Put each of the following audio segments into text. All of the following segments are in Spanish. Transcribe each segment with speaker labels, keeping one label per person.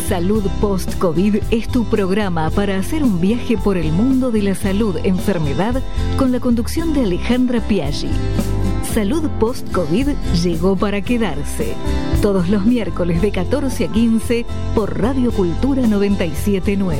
Speaker 1: Salud Post-COVID es tu programa para hacer un viaje por el mundo de la salud-enfermedad con la conducción de Alejandra Piaggi. Salud Post-COVID llegó para quedarse. Todos los miércoles de 14 a 15 por Radio Cultura 97.9.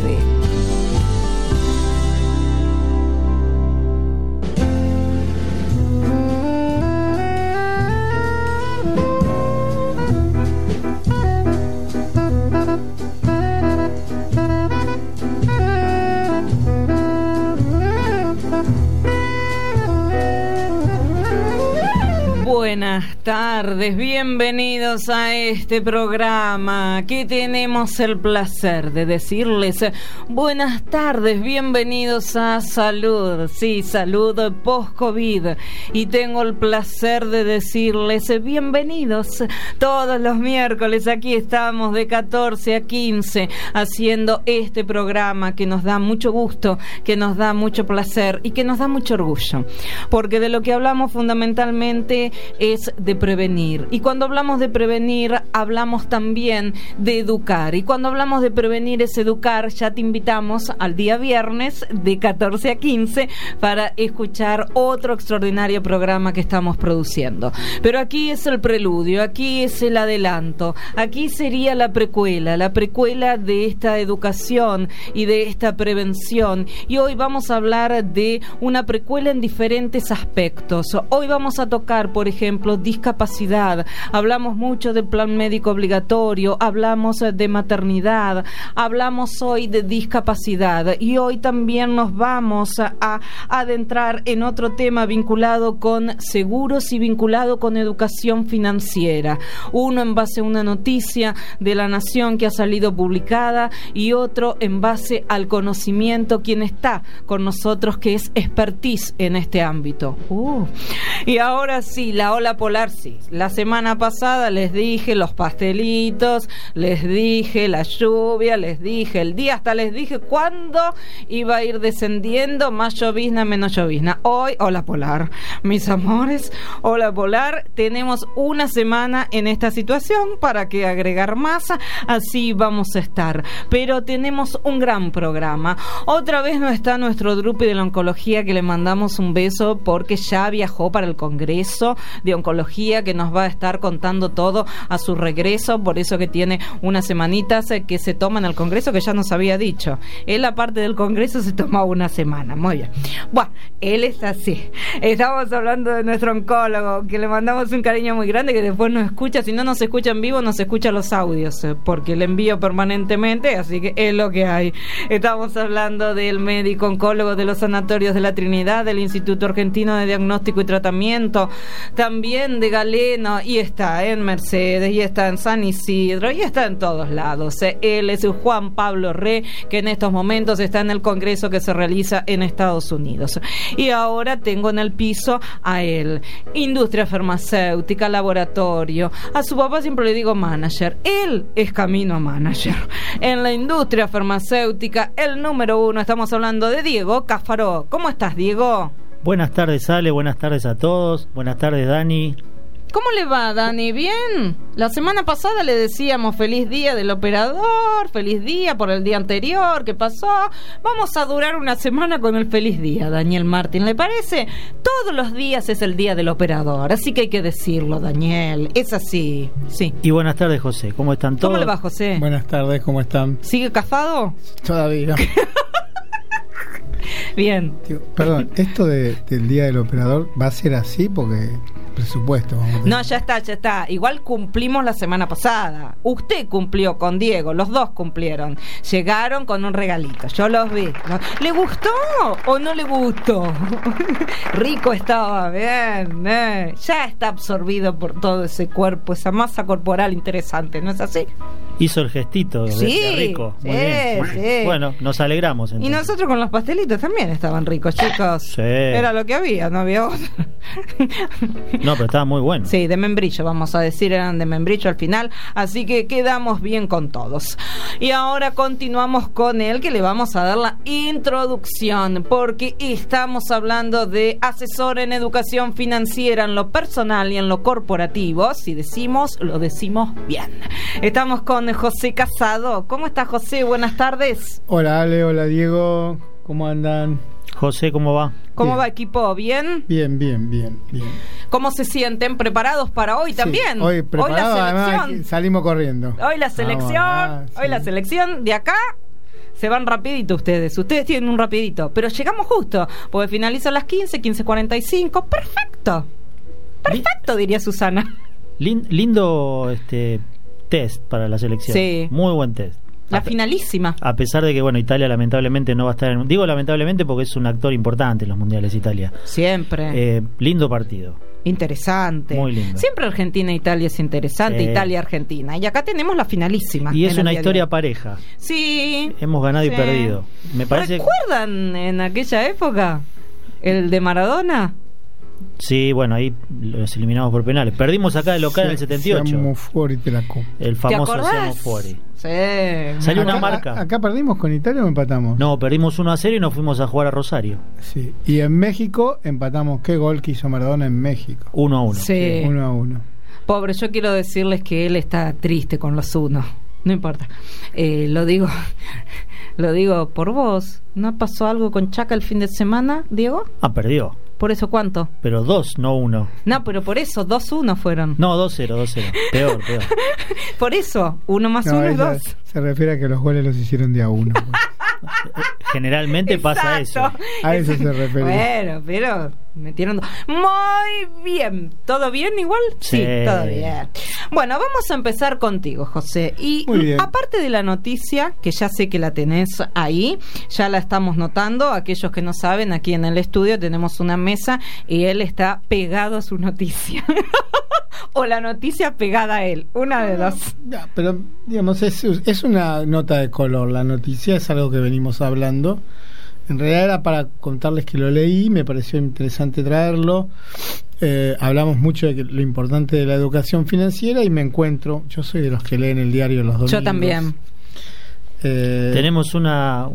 Speaker 2: Buenas tardes, bienvenidos a este programa que tenemos el placer de decirles buenas tardes, bienvenidos a Salud, sí, Salud Post-COVID, y tengo el placer de decirles bienvenidos todos los miércoles. Aquí estamos de 14 a 15 haciendo este programa que nos da mucho gusto, que nos da mucho placer y que nos da mucho orgullo, porque de lo que hablamos fundamentalmente es de prevenir, y cuando hablamos de prevenir hablamos también de educar, y cuando hablamos de prevenir es educar. Ya te invitamos al día viernes de 14 a 15 para escuchar otro extraordinario programa que estamos produciendo, pero aquí es el preludio, aquí es el adelanto, aquí sería la precuela de esta educación y de esta prevención, y hoy vamos a hablar de una precuela en diferentes aspectos. Hoy vamos a tocar, por ejemplo, discapacidad. Hablamos mucho del plan médico obligatorio, hablamos de maternidad, hablamos hoy de discapacidad, y hoy también nos vamos a adentrar en otro tema vinculado con seguros y vinculado con educación financiera. Uno en base a una noticia de La Nación que ha salido publicada, y otro en base al conocimiento, quien está con nosotros, que es expertise en este ámbito. Y ahora sí, la ola polar, sí. La semana pasada les dije los pastelitos, les dije la lluvia, les dije el día, hasta les dije cuándo iba a ir descendiendo, más llovizna, menos llovizna. Hoy, ola polar, mis amores, ola polar. Tenemos una semana en esta situación, para que agregar más, así vamos a estar. Pero tenemos un gran programa. Otra vez no está nuestro drupi de la oncología, que le mandamos un beso porque ya viajó para el Congreso de Oncología, que nos va a estar contando todo a su regreso, por eso que tiene unas semanitas que se toma en el Congreso, que ya nos había dicho. Él, aparte del Congreso, se toma una semana. Muy bien. Bueno, él es así. Estamos hablando de nuestro oncólogo, que le mandamos un cariño muy grande, que después nos escucha. Si no nos escucha en vivo, nos escucha los audios, porque le envío permanentemente, así que es lo que hay. Estamos hablando del médico oncólogo de los sanatorios de la Trinidad, del Instituto Argentino de Diagnóstico y Tratamiento, también de Galeno, y está en Mercedes, y está en San Isidro, y está en todos lados. Él es Juan Pablo Re, que en estos momentos está en el Congreso que se realiza en Estados Unidos. Y ahora tengo en el piso a él, industria farmacéutica, laboratorio. A su papá siempre le digo manager. Él es camino a manager. En la industria farmacéutica, el número 1, estamos hablando de Diego Cáfaro. ¿Cómo estás, Diego?
Speaker 3: Buenas tardes, Ale, buenas tardes a todos. Buenas tardes, Dani.
Speaker 2: ¿Cómo le va, Dani? ¿Bien? La semana pasada le decíamos feliz día del operador, feliz día por el día anterior, ¿qué pasó? Vamos a durar una semana con el feliz día, Daniel Martín, ¿le parece? Todos los días es el día del operador, así que hay que decirlo, Daniel, es así, sí.
Speaker 3: Y buenas tardes, José, ¿cómo están todos?
Speaker 2: ¿Cómo le va, José?
Speaker 4: Buenas tardes, ¿cómo están?
Speaker 2: ¿Sigue cafado?
Speaker 4: Todavía.
Speaker 2: Bien.
Speaker 4: Perdón, esto del día del operador va a ser así porque presupuesto.
Speaker 2: No, ya está. Igual cumplimos la semana pasada. Usted cumplió con Diego, los dos cumplieron. Llegaron con un regalito, yo los vi. ¿Le gustó o no le gustó? Rico estaba, bien. Ya está absorbido por todo ese cuerpo, esa masa corporal interesante, ¿no es así?
Speaker 3: Hizo el gestito de rico. Muy bien.
Speaker 2: Sí.
Speaker 3: Bueno, nos alegramos entonces.
Speaker 2: Y nosotros con los pastelitos también estaban ricos, chicos.
Speaker 3: Sí.
Speaker 2: Era lo que había, no había otro.
Speaker 3: No, pero estaba muy bueno.
Speaker 2: Sí, de membrillo, vamos a decir, eran de membrillo al final, así que quedamos bien con todos. Y ahora continuamos con él, que le vamos a dar la introducción, porque estamos hablando de asesor en educación financiera en lo personal y en lo corporativo. Si decimos, lo decimos bien. Estamos con con José Casado. ¿Cómo está, José? Buenas tardes.
Speaker 4: Hola Ale, hola Diego, ¿cómo andan?
Speaker 3: José, ¿cómo va?
Speaker 2: ¿Cómo
Speaker 4: Bien.
Speaker 2: va, equipo? ¿Bien?
Speaker 4: Bien.
Speaker 2: ¿Cómo se sienten? ¿Preparados para hoy también?
Speaker 4: Sí, hoy preparado,
Speaker 2: la
Speaker 4: además
Speaker 2: selección.
Speaker 4: salimos corriendo.
Speaker 2: Hoy la selección.
Speaker 4: Sí.
Speaker 2: Hoy la selección de acá. Se van rapidito ustedes tienen un rapidito, pero llegamos justo, porque finalizan las 15:45, perfecto, diría Susana.
Speaker 3: Lindo test para la selección.
Speaker 2: Sí.
Speaker 3: Muy buen test.
Speaker 2: La finalísima.
Speaker 3: A pesar de que, bueno, Italia lamentablemente no va a estar digo lamentablemente porque es un actor importante en los mundiales Italia.
Speaker 2: Siempre.
Speaker 3: Lindo partido.
Speaker 2: Interesante.
Speaker 3: Muy lindo.
Speaker 2: Siempre Argentina e Italia es interesante,
Speaker 3: Sí.
Speaker 2: Italia-Argentina. Y acá tenemos la finalísima.
Speaker 3: Y es
Speaker 2: en el
Speaker 3: una
Speaker 2: día de
Speaker 3: historia
Speaker 2: hoy.
Speaker 3: pareja.
Speaker 2: Sí.
Speaker 3: Hemos ganado y
Speaker 2: Sí.
Speaker 3: perdido. Me parece.
Speaker 2: ¿Recuerdan en aquella época el de Maradona?
Speaker 3: Sí, bueno, ahí los eliminamos por penales. Perdimos acá de local en el 78.
Speaker 4: Siamo fuori te la copa.
Speaker 3: El
Speaker 2: ¿Te
Speaker 3: famoso
Speaker 2: acordás?
Speaker 3: Siamo fuori.
Speaker 2: Sí.
Speaker 3: Salió una
Speaker 4: Acá-
Speaker 3: marca.
Speaker 4: ¿Acá perdimos con Italia o empatamos?
Speaker 3: No, perdimos 1-0 y nos fuimos a jugar a Rosario.
Speaker 4: Sí. Y en México empatamos. ¿Qué gol que hizo Maradona en México?
Speaker 3: 1-1.
Speaker 2: Sí.
Speaker 4: 1-1.
Speaker 2: Pobre, yo quiero decirles que él está triste con los unos. No importa. Lo digo por vos. ¿No pasó algo con Chaca el fin de semana, Diego?
Speaker 3: Ah, perdió.
Speaker 2: ¿Por eso cuánto?
Speaker 3: Pero 2, no 1.
Speaker 2: No, pero por eso 2-1 fueron.
Speaker 3: No, 2-0. Peor.
Speaker 2: Por eso, 1 más 1 es
Speaker 4: ella
Speaker 2: 2.
Speaker 4: se refiere a que los goles los hicieron de a uno.
Speaker 3: Generalmente pasa eso.
Speaker 2: Exacto.
Speaker 4: A eso se refería.
Speaker 2: Bueno, pero metieron muy bien. ¿Todo bien igual? Sí, todo bien. Bueno, vamos a empezar contigo, José. Y
Speaker 4: Muy bien.
Speaker 2: aparte de la noticia, que ya sé que la tenés ahí, ya la estamos notando. Aquellos que no saben, aquí en el estudio tenemos una mesa y él está pegado a su noticia. O la noticia pegada a él. Una de dos.
Speaker 4: Ya, pero digamos es una nota de color. La noticia es algo que venimos hablando. En realidad era para contarles que lo leí, me pareció interesante traerlo. Hablamos mucho de lo importante de la educación financiera y me encuentro, yo soy de los que leen el diario los domingos.
Speaker 2: Yo también.
Speaker 3: Tenemos un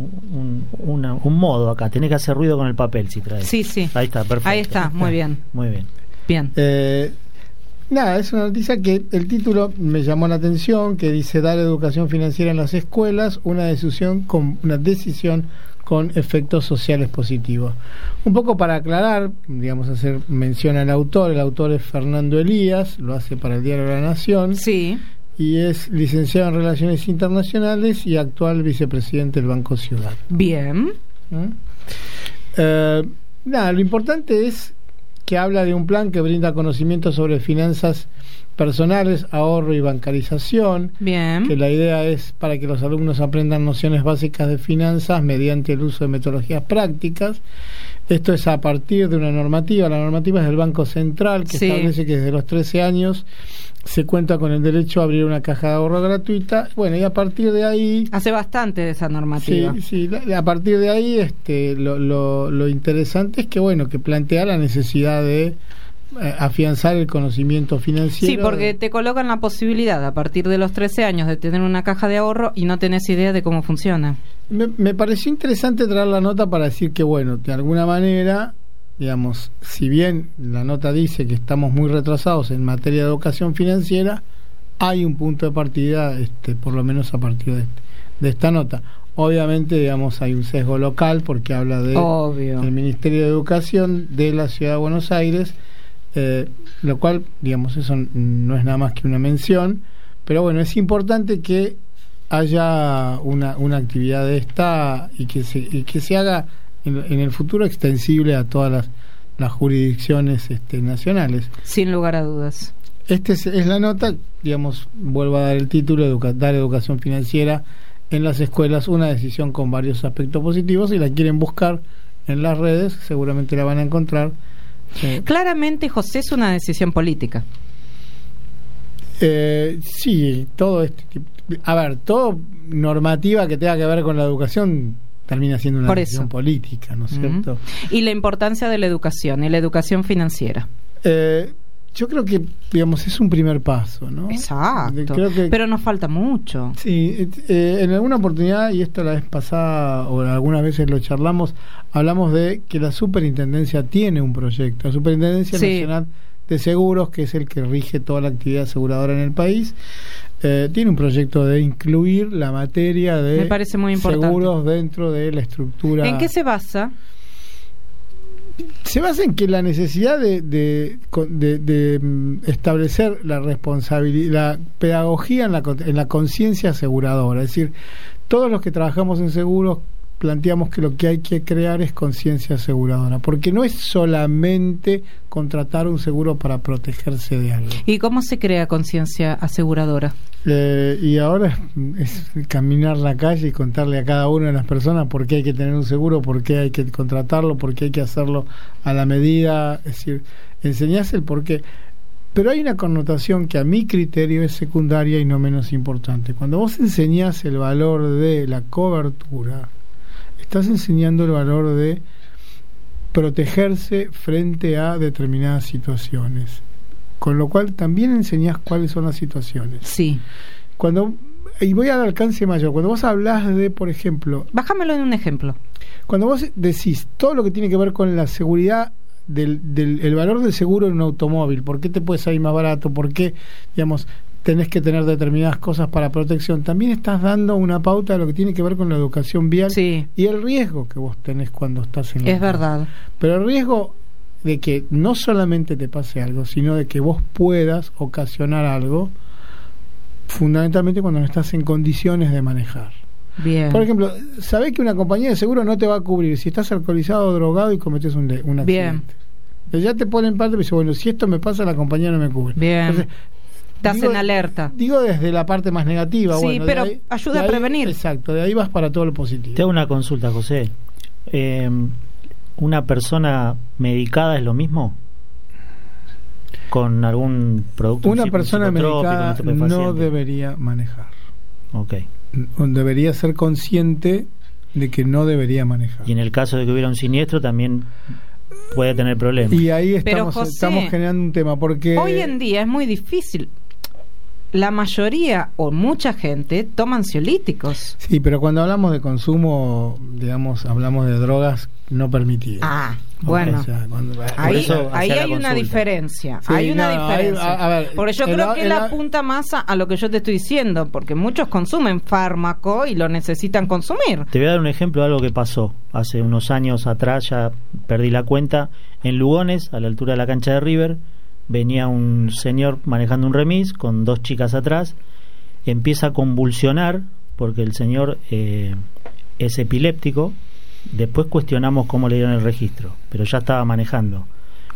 Speaker 3: modo acá, tenés que hacer ruido con el papel si traes.
Speaker 2: Sí.
Speaker 3: Ahí está, perfecto.
Speaker 2: Ahí está, muy bien.
Speaker 3: Muy bien.
Speaker 2: Bien.
Speaker 4: Nada, es una noticia que el título me llamó la atención, que dice dar educación financiera en las escuelas, una decisión con efectos sociales positivos. Un poco para aclarar, digamos, hacer mención al autor. El autor es Fernando Elías, lo hace para el diario La Nación.
Speaker 2: Sí.
Speaker 4: Y es licenciado en Relaciones Internacionales y actual vicepresidente del Banco Ciudad.
Speaker 2: Bien.
Speaker 4: Nada, lo importante es que habla de un plan que brinda conocimiento sobre finanzas personales, ahorro y bancarización.
Speaker 2: Bien.
Speaker 4: Que la idea es para que los alumnos aprendan nociones básicas de finanzas mediante el uso de metodologías prácticas. Esto es a partir de una normativa. La normativa es del Banco Central, que establece que desde los 13 años se cuenta con el derecho a abrir una caja de ahorro gratuita. Bueno, y a partir de ahí...
Speaker 2: Hace bastante de esa normativa.
Speaker 4: Sí, a partir de ahí lo interesante es que, bueno, que plantea la necesidad de afianzar el conocimiento financiero.
Speaker 2: Sí, porque te colocan la posibilidad a partir de los 13 años de tener una caja de ahorro y no tenés idea de cómo funciona.
Speaker 4: Me pareció interesante traer la nota para decir que, bueno, de alguna manera, digamos, si bien la nota dice que estamos muy retrasados en materia de educación financiera, hay un punto de partida, por lo menos a partir de esta nota. Obviamente, digamos, hay un sesgo local porque habla del Ministerio de Educación de la Ciudad de Buenos Aires, lo cual, digamos, eso no es nada más que una mención, pero bueno, es importante que haya una actividad de esta y que se haga en el futuro extensible a todas las jurisdicciones nacionales.
Speaker 2: Sin lugar a dudas.
Speaker 4: Es la nota, digamos, vuelvo a dar el título, dar educación financiera en las escuelas, una decisión con varios aspectos positivos. Si la quieren buscar en las redes, seguramente la van a encontrar.
Speaker 2: Claramente, José, es una decisión política.
Speaker 4: Sí, todo todo normativa que tenga que ver con la educación termina siendo una decisión política, ¿no es cierto?
Speaker 2: Y la importancia de la educación y la educación financiera.
Speaker 4: Yo creo que, digamos, es un primer paso, ¿no?
Speaker 2: Exacto.
Speaker 4: Creo
Speaker 2: pero nos falta mucho.
Speaker 4: Sí, en alguna oportunidad, y esto la vez pasada, o algunas veces lo charlamos, hablamos de que la Superintendencia tiene un proyecto, la Superintendencia Nacional de Seguros, que es el que rige toda la actividad aseguradora en el país, tiene un proyecto de incluir la materia de
Speaker 2: Me parece muy importante.
Speaker 4: seguros dentro de la estructura.
Speaker 2: ¿En qué se basa?
Speaker 4: Se basa en que la necesidad de establecer la responsabilidad, la pedagogía en la conciencia aseguradora. Es decir, todos los que trabajamos en seguros planteamos que lo que hay que crear es conciencia aseguradora, porque no es solamente contratar un seguro para protegerse de algo.
Speaker 2: ¿Y cómo se crea conciencia aseguradora?
Speaker 4: Y ahora es caminar la calle y contarle a cada una de las personas por qué hay que tener un seguro, por qué hay que contratarlo, por qué hay que hacerlo a la medida, es decir, enseñás el por qué. Pero hay una connotación que a mi criterio es secundaria y no menos importante. Cuando vos enseñás el valor de la cobertura, estás enseñando el valor de protegerse frente a determinadas situaciones, con lo cual también enseñás cuáles son las situaciones.
Speaker 2: Sí.
Speaker 4: Y voy al alcance mayor. Cuando vos hablás de, por ejemplo...
Speaker 2: Bájamelo en un ejemplo.
Speaker 4: Cuando vos decís todo lo que tiene que ver con la seguridad, el valor del seguro en un automóvil, por qué te puede salir más barato, por qué, digamos, tenés que tener determinadas cosas para protección, también estás dando una pauta de lo que tiene que ver con la educación vial,
Speaker 2: sí,
Speaker 4: y el riesgo que vos tenés cuando estás en la
Speaker 2: Es verdad.
Speaker 4: Pero el riesgo de que no solamente te pase algo, sino de que vos puedas ocasionar algo, fundamentalmente cuando no estás en condiciones de manejar.
Speaker 2: Bien.
Speaker 4: Por ejemplo, sabés que una compañía de seguro no te va a cubrir si estás alcoholizado o drogado y cometes un accidente.
Speaker 2: Bien.
Speaker 4: Entonces ya te ponen parte y dicen, bueno, si esto me pasa, la compañía no me cubre.
Speaker 2: Bien.
Speaker 4: Entonces,
Speaker 2: estás en alerta.
Speaker 4: Digo desde la parte más negativa.
Speaker 2: Sí,
Speaker 4: bueno,
Speaker 2: pero
Speaker 4: de ahí,
Speaker 2: ayuda a prevenir.
Speaker 4: Exacto, de ahí vas para todo lo positivo.
Speaker 3: Te hago una consulta, José. ¿Una persona medicada es lo mismo? ¿Con algún producto?
Speaker 4: Una persona medicada no debería manejar.
Speaker 3: Ok.
Speaker 4: Debería ser consciente de que no debería manejar.
Speaker 3: Y en el caso de que hubiera un siniestro también puede tener problemas.
Speaker 4: Y ahí
Speaker 2: Pero,
Speaker 4: estamos,
Speaker 2: José,
Speaker 4: estamos generando un tema, porque
Speaker 2: hoy en día es muy difícil. La mayoría o mucha gente toma ansiolíticos.
Speaker 4: Sí, pero cuando hablamos de consumo, digamos, hablamos de drogas no permitidas.
Speaker 2: Ah, bueno.
Speaker 4: O sea,
Speaker 2: Ahí hay
Speaker 3: consulta.
Speaker 2: una diferencia.
Speaker 4: Sí,
Speaker 2: hay una
Speaker 4: no,
Speaker 2: diferencia.
Speaker 4: a ver,
Speaker 2: porque yo creo que él apunta más a lo que yo te estoy diciendo, porque muchos consumen fármaco y lo necesitan consumir.
Speaker 3: Te voy a dar un ejemplo de algo que pasó hace unos años atrás, ya perdí la cuenta, en Lugones, a la altura de la cancha de River. Venía un señor manejando un remis con dos chicas atrás, empieza a convulsionar porque el señor es epiléptico. Después cuestionamos cómo le dieron el registro, pero ya estaba manejando.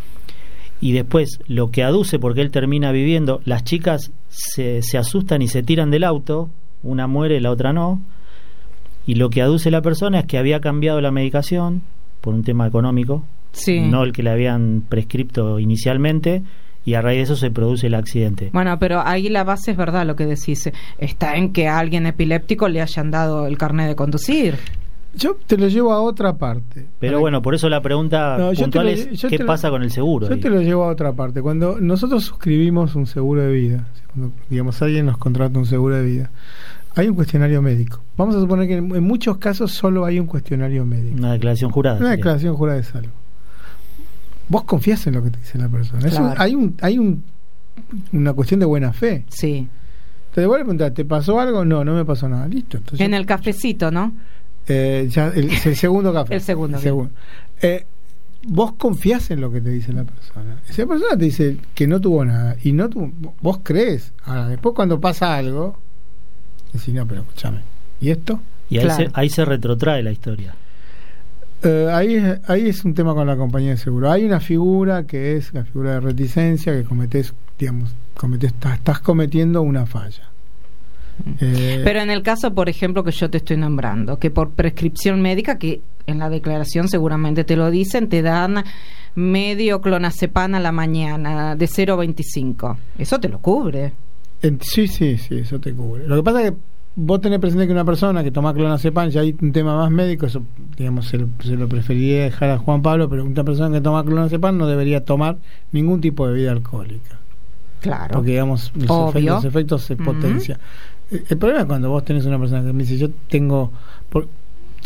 Speaker 3: Y después lo que aduce, porque él termina viviendo, las chicas se asustan y se tiran del auto, una muere, la otra no, y lo que aduce la persona es que había cambiado la medicación por un tema económico,
Speaker 2: sí,
Speaker 3: no el que le habían prescripto inicialmente, y a raíz de eso se produce el accidente.
Speaker 2: Bueno, pero ahí la base es verdad lo que decís, está en que a alguien epiléptico le hayan dado el carnet de conducir.
Speaker 4: Yo te lo llevo a otra parte.
Speaker 3: Pero bueno, por eso la pregunta puntual es ¿qué pasa con el seguro?
Speaker 4: Yo te lo llevo a otra parte. Cuando nosotros suscribimos un seguro de vida, cuando, digamos, alguien nos contrata un seguro de vida, hay un cuestionario médico. Vamos a suponer que en muchos casos solo hay un cuestionario médico.
Speaker 3: Una declaración jurada.
Speaker 4: Una declaración jurada de salud. Vos confías en lo que te dice la persona.
Speaker 2: Claro.
Speaker 4: Hay una cuestión de buena fe.
Speaker 2: Sí.
Speaker 4: Te vuelvo a preguntar, ¿te pasó algo? No me pasó nada. Listo. Entonces,
Speaker 2: En el cafecito, ¿no?
Speaker 4: Ya el segundo café.
Speaker 2: El segundo.
Speaker 4: Vos confías en lo que te dice la persona. Si la persona te dice que no tuvo nada y no tuvo, vos crees. Ahora, después cuando pasa algo, decís, no, pero escúchame, ¿y esto?
Speaker 3: Y ahí,
Speaker 2: Claro.
Speaker 3: ahí se retrotrae la historia.
Speaker 4: Ahí es un tema con la compañía de seguro. Hay una figura que es la figura de reticencia, que estás cometiendo una falla.
Speaker 2: Pero en el caso, por ejemplo, que yo te estoy nombrando, que por prescripción médica, que en la declaración seguramente te lo dicen, te dan medio clonazepam a la mañana de 0,25. Eso te lo cubre.
Speaker 4: Sí, eso te cubre. Lo que pasa es que vos tenés presente que una persona que toma clonazepam, ya hay un tema más médico, eso, digamos, se lo preferiría dejar a Juan Pablo, pero una persona que toma clonazepam no debería tomar ningún tipo de bebida alcohólica.
Speaker 2: Claro.
Speaker 4: Porque, digamos, los efectos se potencian. El problema es cuando vos tenés una persona que me dice, yo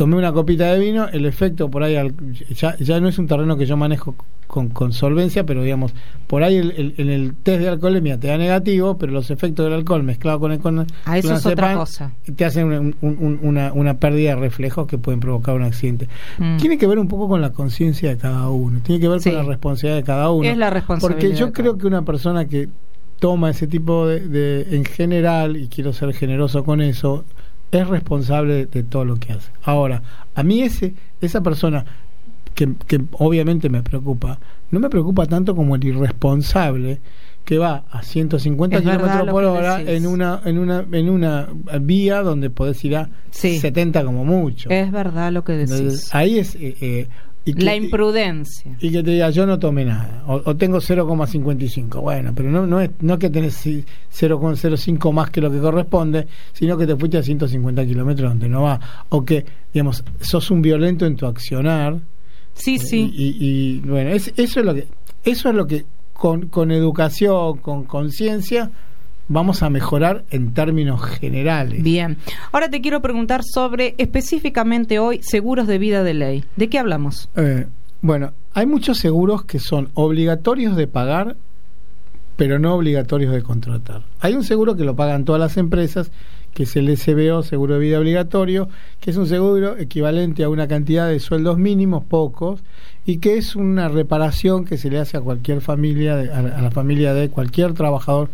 Speaker 4: tomé una copita de vino, el efecto por ahí, ya no es un terreno que yo manejo con solvencia, pero digamos, por ahí en el test de alcoholemia te da negativo, pero los efectos del alcohol mezclado con
Speaker 2: eso es otra cosa.
Speaker 4: Te hacen una pérdida de reflejos que pueden provocar un accidente. Tiene que ver un poco con la conciencia de cada uno, tiene que ver con la responsabilidad de cada uno.
Speaker 2: Es la responsabilidad.
Speaker 4: Porque yo creo que una persona que toma ese tipo de en general, y quiero ser generoso con eso, es responsable de todo lo que hace. Ahora, a mí esa persona que obviamente me preocupa, no me preocupa tanto como el irresponsable que va a 150 kilómetros por hora en una vía donde podés ir a 70 como mucho.
Speaker 2: Es verdad lo que decís.
Speaker 4: Entonces, ahí es
Speaker 2: la imprudencia.
Speaker 4: Y que te diga, yo no tomé nada, o tengo 0,55. Bueno, pero no es que tenés 0,05 más que lo que corresponde, sino que te fuiste a 150 kilómetros donde no va. O que, digamos, sos un violento en tu accionar.
Speaker 2: Sí.
Speaker 4: Y bueno, eso es lo que con educación, con conciencia, vamos a mejorar en términos generales.
Speaker 2: Bien. Ahora te quiero preguntar sobre, específicamente hoy, seguros de vida de ley. ¿De qué hablamos?
Speaker 4: Bueno, hay muchos seguros que son obligatorios de pagar, pero no obligatorios de contratar. Hay un seguro que lo pagan todas las empresas, que es el SBO, seguro de vida obligatorio, que es un seguro equivalente a una cantidad de sueldos mínimos, pocos, y que es una reparación que se le hace a cualquier familia, a la familia de cualquier trabajador,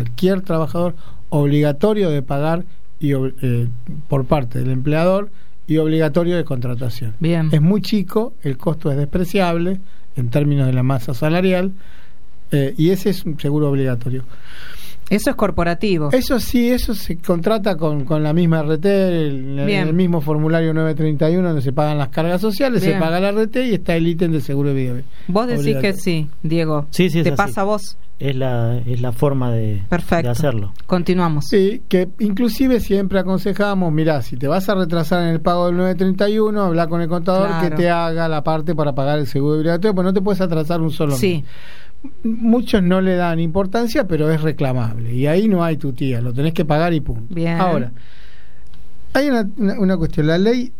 Speaker 4: obligatorio de pagar y por parte del empleador y obligatorio de contratación.
Speaker 2: Bien.
Speaker 4: Es muy chico, el costo es despreciable en términos de la masa salarial, y ese es un seguro obligatorio.
Speaker 2: Eso es corporativo.
Speaker 4: Eso sí, eso se contrata con la misma RT, el mismo formulario 931 donde se pagan las cargas sociales. Bien. Se paga la RT y está el ítem de seguro de vida.
Speaker 2: Vos decís que sí, Diego.
Speaker 3: Sí,
Speaker 2: ¿Te pasa a vos?
Speaker 3: Es la forma de hacerlo.
Speaker 2: Continuamos.
Speaker 4: Sí, que inclusive siempre aconsejamos, mirá, si te vas a retrasar en el pago del 931, habla con el contador que te haga la parte para pagar el seguro obligatorio, porque no te puedes atrasar un solo mes. Muchos no le dan importancia, pero es reclamable y ahí no hay tutía, lo tenés que pagar y punto.
Speaker 2: Bien.
Speaker 4: Ahora, hay una cuestión, la ley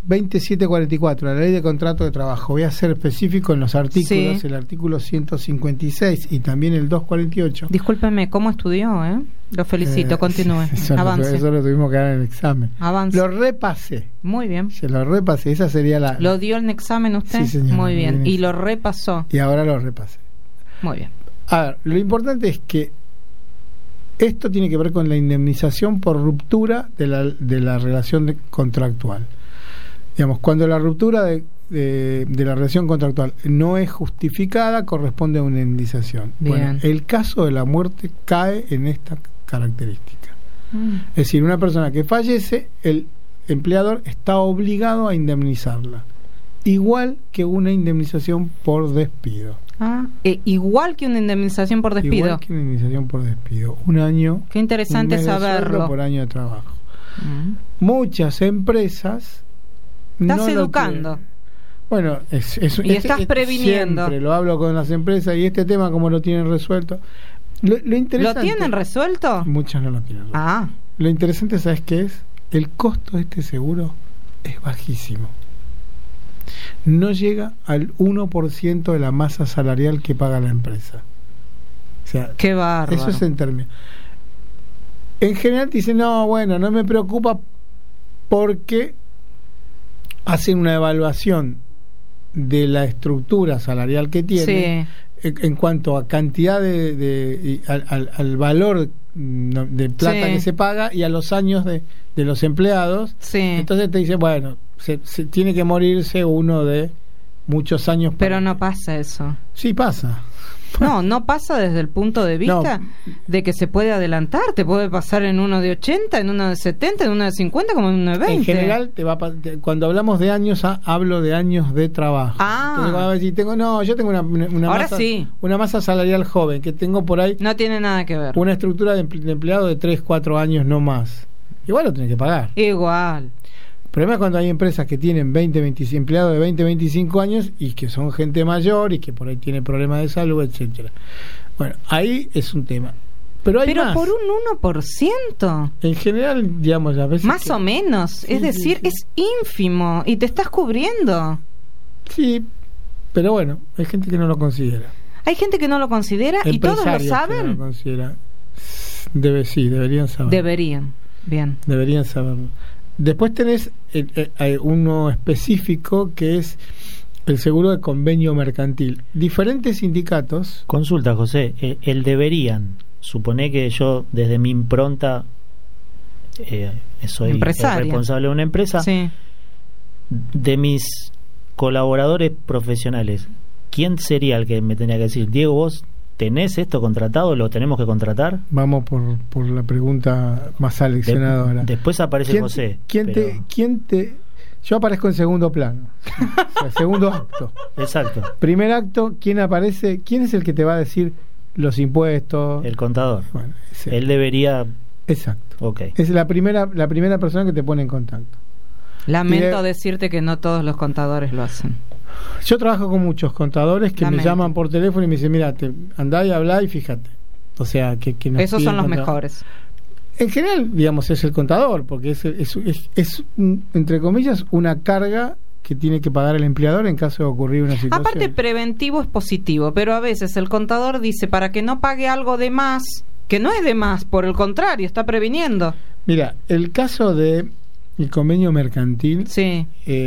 Speaker 4: 2744, la ley de contrato de trabajo, voy a ser específico en los artículos, el artículo 156 y también el 248.
Speaker 2: Discúlpeme, ¿cómo estudió? Lo felicito, continúe. Avance.
Speaker 4: Eso lo tuvimos que dar en el examen.
Speaker 2: Avance.
Speaker 4: Lo repasé.
Speaker 2: Muy bien.
Speaker 4: Se lo repasé, esa sería la...
Speaker 2: ¿Lo dio en examen usted?
Speaker 4: Sí, señora.
Speaker 2: Muy bien. Y lo repasó.
Speaker 4: Y ahora lo repasé.
Speaker 2: Muy bien.
Speaker 4: A ver, lo importante es que esto tiene que ver con la indemnización por ruptura de la relación contractual. Digamos, cuando la ruptura de la relación contractual no es justificada, corresponde a una indemnización.
Speaker 2: Bien.
Speaker 4: Bueno, el caso de la muerte cae en esta característica. Es decir, una persona que fallece, el empleador está obligado a indemnizarla, igual que una indemnización por despido.
Speaker 2: Igual que una indemnización por despido.
Speaker 4: Igual que una indemnización por despido. Un año.
Speaker 2: Qué interesante saberlo.
Speaker 4: Por año de trabajo. Muchas empresas.
Speaker 2: Estás educando.
Speaker 4: Bueno,
Speaker 2: y estás previniendo.
Speaker 4: Siempre lo hablo con las empresas y este tema como lo tienen resuelto. Lo interesante,
Speaker 2: ¿lo tienen resuelto?
Speaker 4: Muchas no lo tienen resuelto. Lo interesante, ¿sabes qué es? El costo de este seguro es bajísimo. No llega al 1% de la masa salarial que paga la empresa. O sea,
Speaker 2: qué bárbaro.
Speaker 4: Eso es en términos. En general te dicen, no, bueno, no me preocupa porque hacen una evaluación de la estructura salarial que tiene en cuanto a cantidad al valor de plata que se paga y a los años de los empleados. Entonces te dice, bueno, se tiene que morirse uno de muchos años.
Speaker 2: Pero no pasa eso.
Speaker 4: Sí pasa.
Speaker 2: No pasa desde el punto de vista de que se puede adelantar. Te puede pasar en uno de 80, en uno de 70, en uno de 50, como en uno de 20.
Speaker 4: En general, cuando hablamos de años, hablo de años de trabajo. Entonces, yo tengo una masa salarial joven, que tengo por ahí...
Speaker 2: No tiene nada que ver.
Speaker 4: Una estructura de empleado de 3, 4 años, no más. Igual lo tenés que pagar.
Speaker 2: Igual.
Speaker 4: El problema es cuando hay empresas que tienen 25 empleados de 20, 25 años y que son gente mayor y que por ahí tiene problemas de salud, etcétera. Bueno, ahí es un tema. Pero hay
Speaker 2: Pero
Speaker 4: más.
Speaker 2: por un 1%.
Speaker 4: En general, digamos, a veces...
Speaker 2: Más o menos. Es decir,
Speaker 4: sí.
Speaker 2: es ínfimo y te estás cubriendo.
Speaker 4: Sí, pero bueno, hay gente que no lo considera.
Speaker 2: Hay gente que no lo considera y todos lo
Speaker 4: Empresarios que no
Speaker 2: saben.
Speaker 4: lo consideran. Deberían saberlo.
Speaker 2: Deberían
Speaker 4: saberlo. Después tenés uno específico que es el seguro de convenio mercantil. Diferentes sindicatos.
Speaker 3: Consulta, José, el deberían. Supone que yo desde mi impronta soy el responsable de una empresa.
Speaker 2: Sí.
Speaker 3: De mis colaboradores profesionales, ¿quién sería el que me tenía que decir, Diego, vos tenés esto contratado, lo tenemos que contratar?
Speaker 4: Vamos por la pregunta más seleccionadora.
Speaker 3: Después aparece José.
Speaker 4: ¿Quién te Yo aparezco en segundo plano, o sea, segundo acto.
Speaker 3: Exacto.
Speaker 4: Primer acto, ¿quién aparece? ¿Quién es el que te va a decir los impuestos?
Speaker 3: El contador.
Speaker 4: Bueno,
Speaker 3: él debería.
Speaker 4: Exacto.
Speaker 3: Okay.
Speaker 4: Es la primera persona que te pone en contacto.
Speaker 2: Lamento decirte que no todos los contadores lo hacen.
Speaker 4: Yo trabajo con muchos contadores que me llaman por teléfono y me dicen, mira, andá y hablá y fíjate. O sea, que
Speaker 2: esos son los mejores.
Speaker 4: En general, digamos, es el contador, porque es entre comillas, una carga que tiene que pagar el empleador en caso de ocurrir una situación.
Speaker 2: Aparte, preventivo es positivo, pero a veces el contador dice, para que no pague algo de más, que no es de más, por el contrario, está previniendo.
Speaker 4: Mira, el caso de el convenio mercantil,
Speaker 2: sí.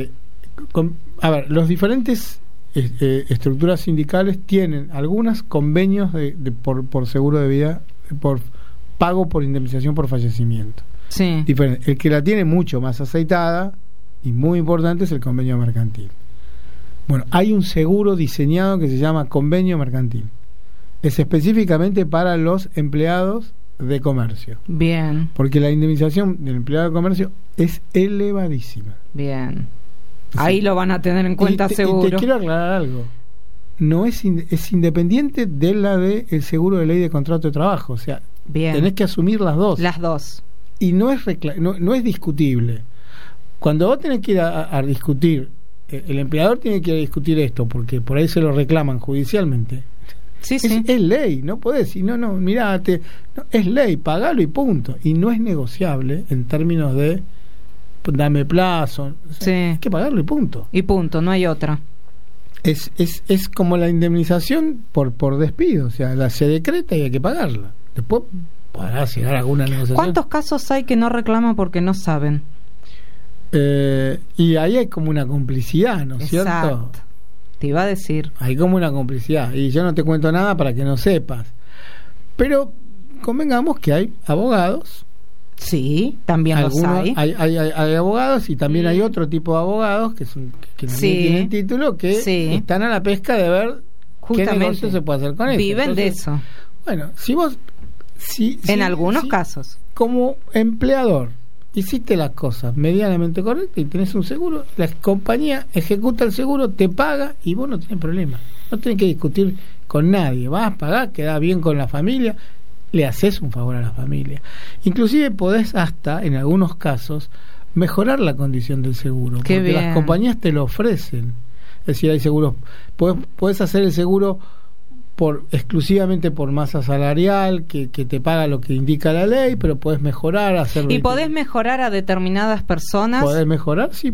Speaker 4: A ver, los diferentes estructuras sindicales tienen algunas convenios por seguro de vida, por pago por indemnización por fallecimiento.
Speaker 2: Sí.
Speaker 4: Diferente. El que la tiene mucho más aceitada y muy importante es el convenio mercantil. Bueno, hay un seguro diseñado que se llama convenio mercantil. Es específicamente para los empleados de comercio.
Speaker 2: Bien.
Speaker 4: Porque la indemnización del empleado de comercio es elevadísima.
Speaker 2: Bien. Ahí lo van a tener en cuenta seguro.
Speaker 4: Y te quiero aclarar algo. No es independiente de la de el seguro de ley de contrato de trabajo. O sea, bien, tenés que asumir las dos.
Speaker 2: Las dos.
Speaker 4: Y no es discutible. Cuando vos tenés que ir a discutir, el empleador tiene que ir a discutir esto, porque por ahí se lo reclaman judicialmente.
Speaker 2: Sí, sí.
Speaker 4: Es ley, no podés decir, no, mirate, es ley, pagalo y punto. Y no es negociable en términos de dame plazo.
Speaker 2: Sí.
Speaker 4: Hay que pagarlo y punto.
Speaker 2: Y punto, no hay otra.
Speaker 4: Es como la indemnización por despido, o sea, se decreta y hay que pagarla. Después podrá llegar a alguna negociación.
Speaker 2: ¿Cuántos casos hay que no reclaman porque no saben?
Speaker 4: Y ahí hay como una complicidad, ¿no es cierto?
Speaker 2: Te iba a decir.
Speaker 4: Hay como una complicidad. Y yo no te cuento nada para que no sepas. Pero convengamos que hay abogados.
Speaker 2: Sí, también los hay.
Speaker 4: Hay abogados y también hay otro tipo de abogados que tienen título que están a la pesca de ver qué negocio se puede hacer con eso.
Speaker 2: Viven de eso.
Speaker 4: Bueno, si vos...
Speaker 2: en algunos casos.
Speaker 4: Como empleador hiciste las cosas medianamente correctas y tenés un seguro, la compañía ejecuta el seguro, te paga y vos no tenés problema. No tenés que discutir con nadie. Vas a pagar, queda bien con la familia, le haces un favor a la familia. Inclusive podés hasta, en algunos casos, mejorar la condición del seguro.
Speaker 2: Qué
Speaker 4: porque
Speaker 2: bien.
Speaker 4: Las compañías te lo ofrecen. Es decir, hay seguros, podés hacer el seguro exclusivamente por masa salarial, que te paga lo que indica la ley, pero podés mejorar, hacerlo.
Speaker 2: ¿Y podés mejorar a determinadas personas?
Speaker 4: Podés mejorar, sí,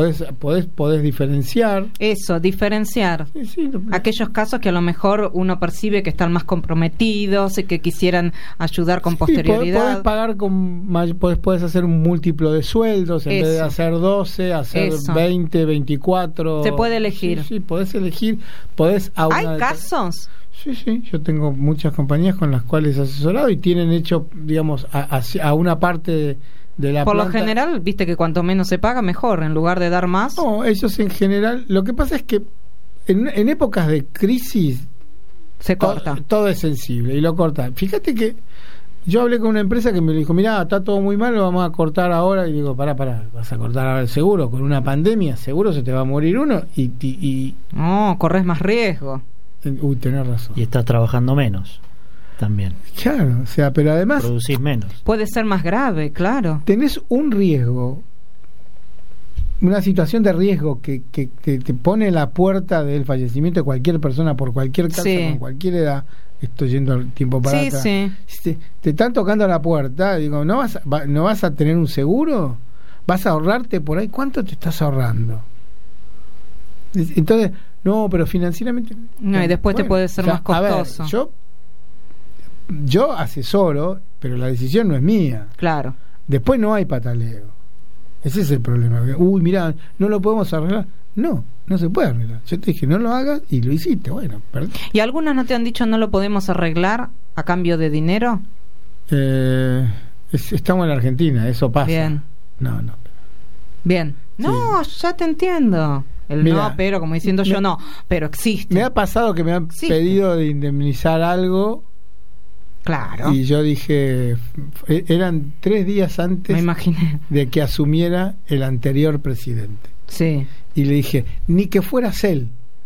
Speaker 4: podés diferenciar.
Speaker 2: Eso, diferenciar.
Speaker 4: Sí,
Speaker 2: aquellos casos que a lo mejor uno percibe que están más comprometidos y que quisieran ayudar con posterioridad.
Speaker 4: Podés pagar podés hacer un múltiplo de sueldos, en vez de hacer 12, hacer 20, 24.
Speaker 2: Se puede elegir.
Speaker 4: Sí, podés elegir,
Speaker 2: ¿Hay casos?
Speaker 4: Sí, yo tengo muchas compañías con las cuales he asesorado y tienen hecho, digamos, a una parte de la
Speaker 2: Por
Speaker 4: planta.
Speaker 2: Lo general, viste que cuanto menos se paga, mejor, en lugar de dar más.
Speaker 4: No, ellos en general, lo que pasa es que en épocas de crisis
Speaker 2: se corta.
Speaker 4: Todo es sensible y lo corta. Fíjate que yo hablé con una empresa que me dijo, mirá, está todo muy mal, lo vamos a cortar ahora. Y digo, pará, vas a cortar ahora el seguro. Con una pandemia seguro se te va a morir uno y
Speaker 2: no, corres más riesgo.
Speaker 4: Tenés razón.
Speaker 3: Y estás trabajando menos también.
Speaker 4: Claro, o sea, pero además
Speaker 3: producís menos.
Speaker 2: Puede ser más grave, claro.
Speaker 4: Tenés un riesgo, una situación de riesgo que te pone en la puerta del fallecimiento de cualquier persona por cualquier causa, con cualquier edad, estoy yendo al tiempo para atrás.
Speaker 2: Sí.
Speaker 4: Te están tocando la puerta, digo, ¿no vas a tener un seguro? ¿Vas a ahorrarte por ahí? ¿Cuánto te estás ahorrando? Entonces, no, pero financieramente...
Speaker 2: No, y después te puede ser más costoso.
Speaker 4: A ver, yo asesoro, pero la decisión no es mía.
Speaker 2: Claro.
Speaker 4: Después no hay pataleo. Ese es el problema. Uy, mirá, no lo podemos arreglar. No se puede arreglar. Yo te dije, no lo hagas y lo hiciste. Bueno, perdón.
Speaker 2: ¿Y algunos no te han dicho no lo podemos arreglar a cambio de dinero?
Speaker 4: Estamos en la Argentina, eso pasa.
Speaker 2: Bien.
Speaker 4: No.
Speaker 2: Bien. No, ya te entiendo.
Speaker 4: Mirá,
Speaker 2: no, pero como diciendo yo no, pero existe.
Speaker 4: Me ha pasado que me han pedido de indemnizar algo.
Speaker 2: Claro.
Speaker 4: Y yo dije, eran 3 días antes,
Speaker 2: me imaginé,
Speaker 4: de que asumiera el anterior presidente.
Speaker 2: Sí.
Speaker 4: Y le dije, ni que fueras él.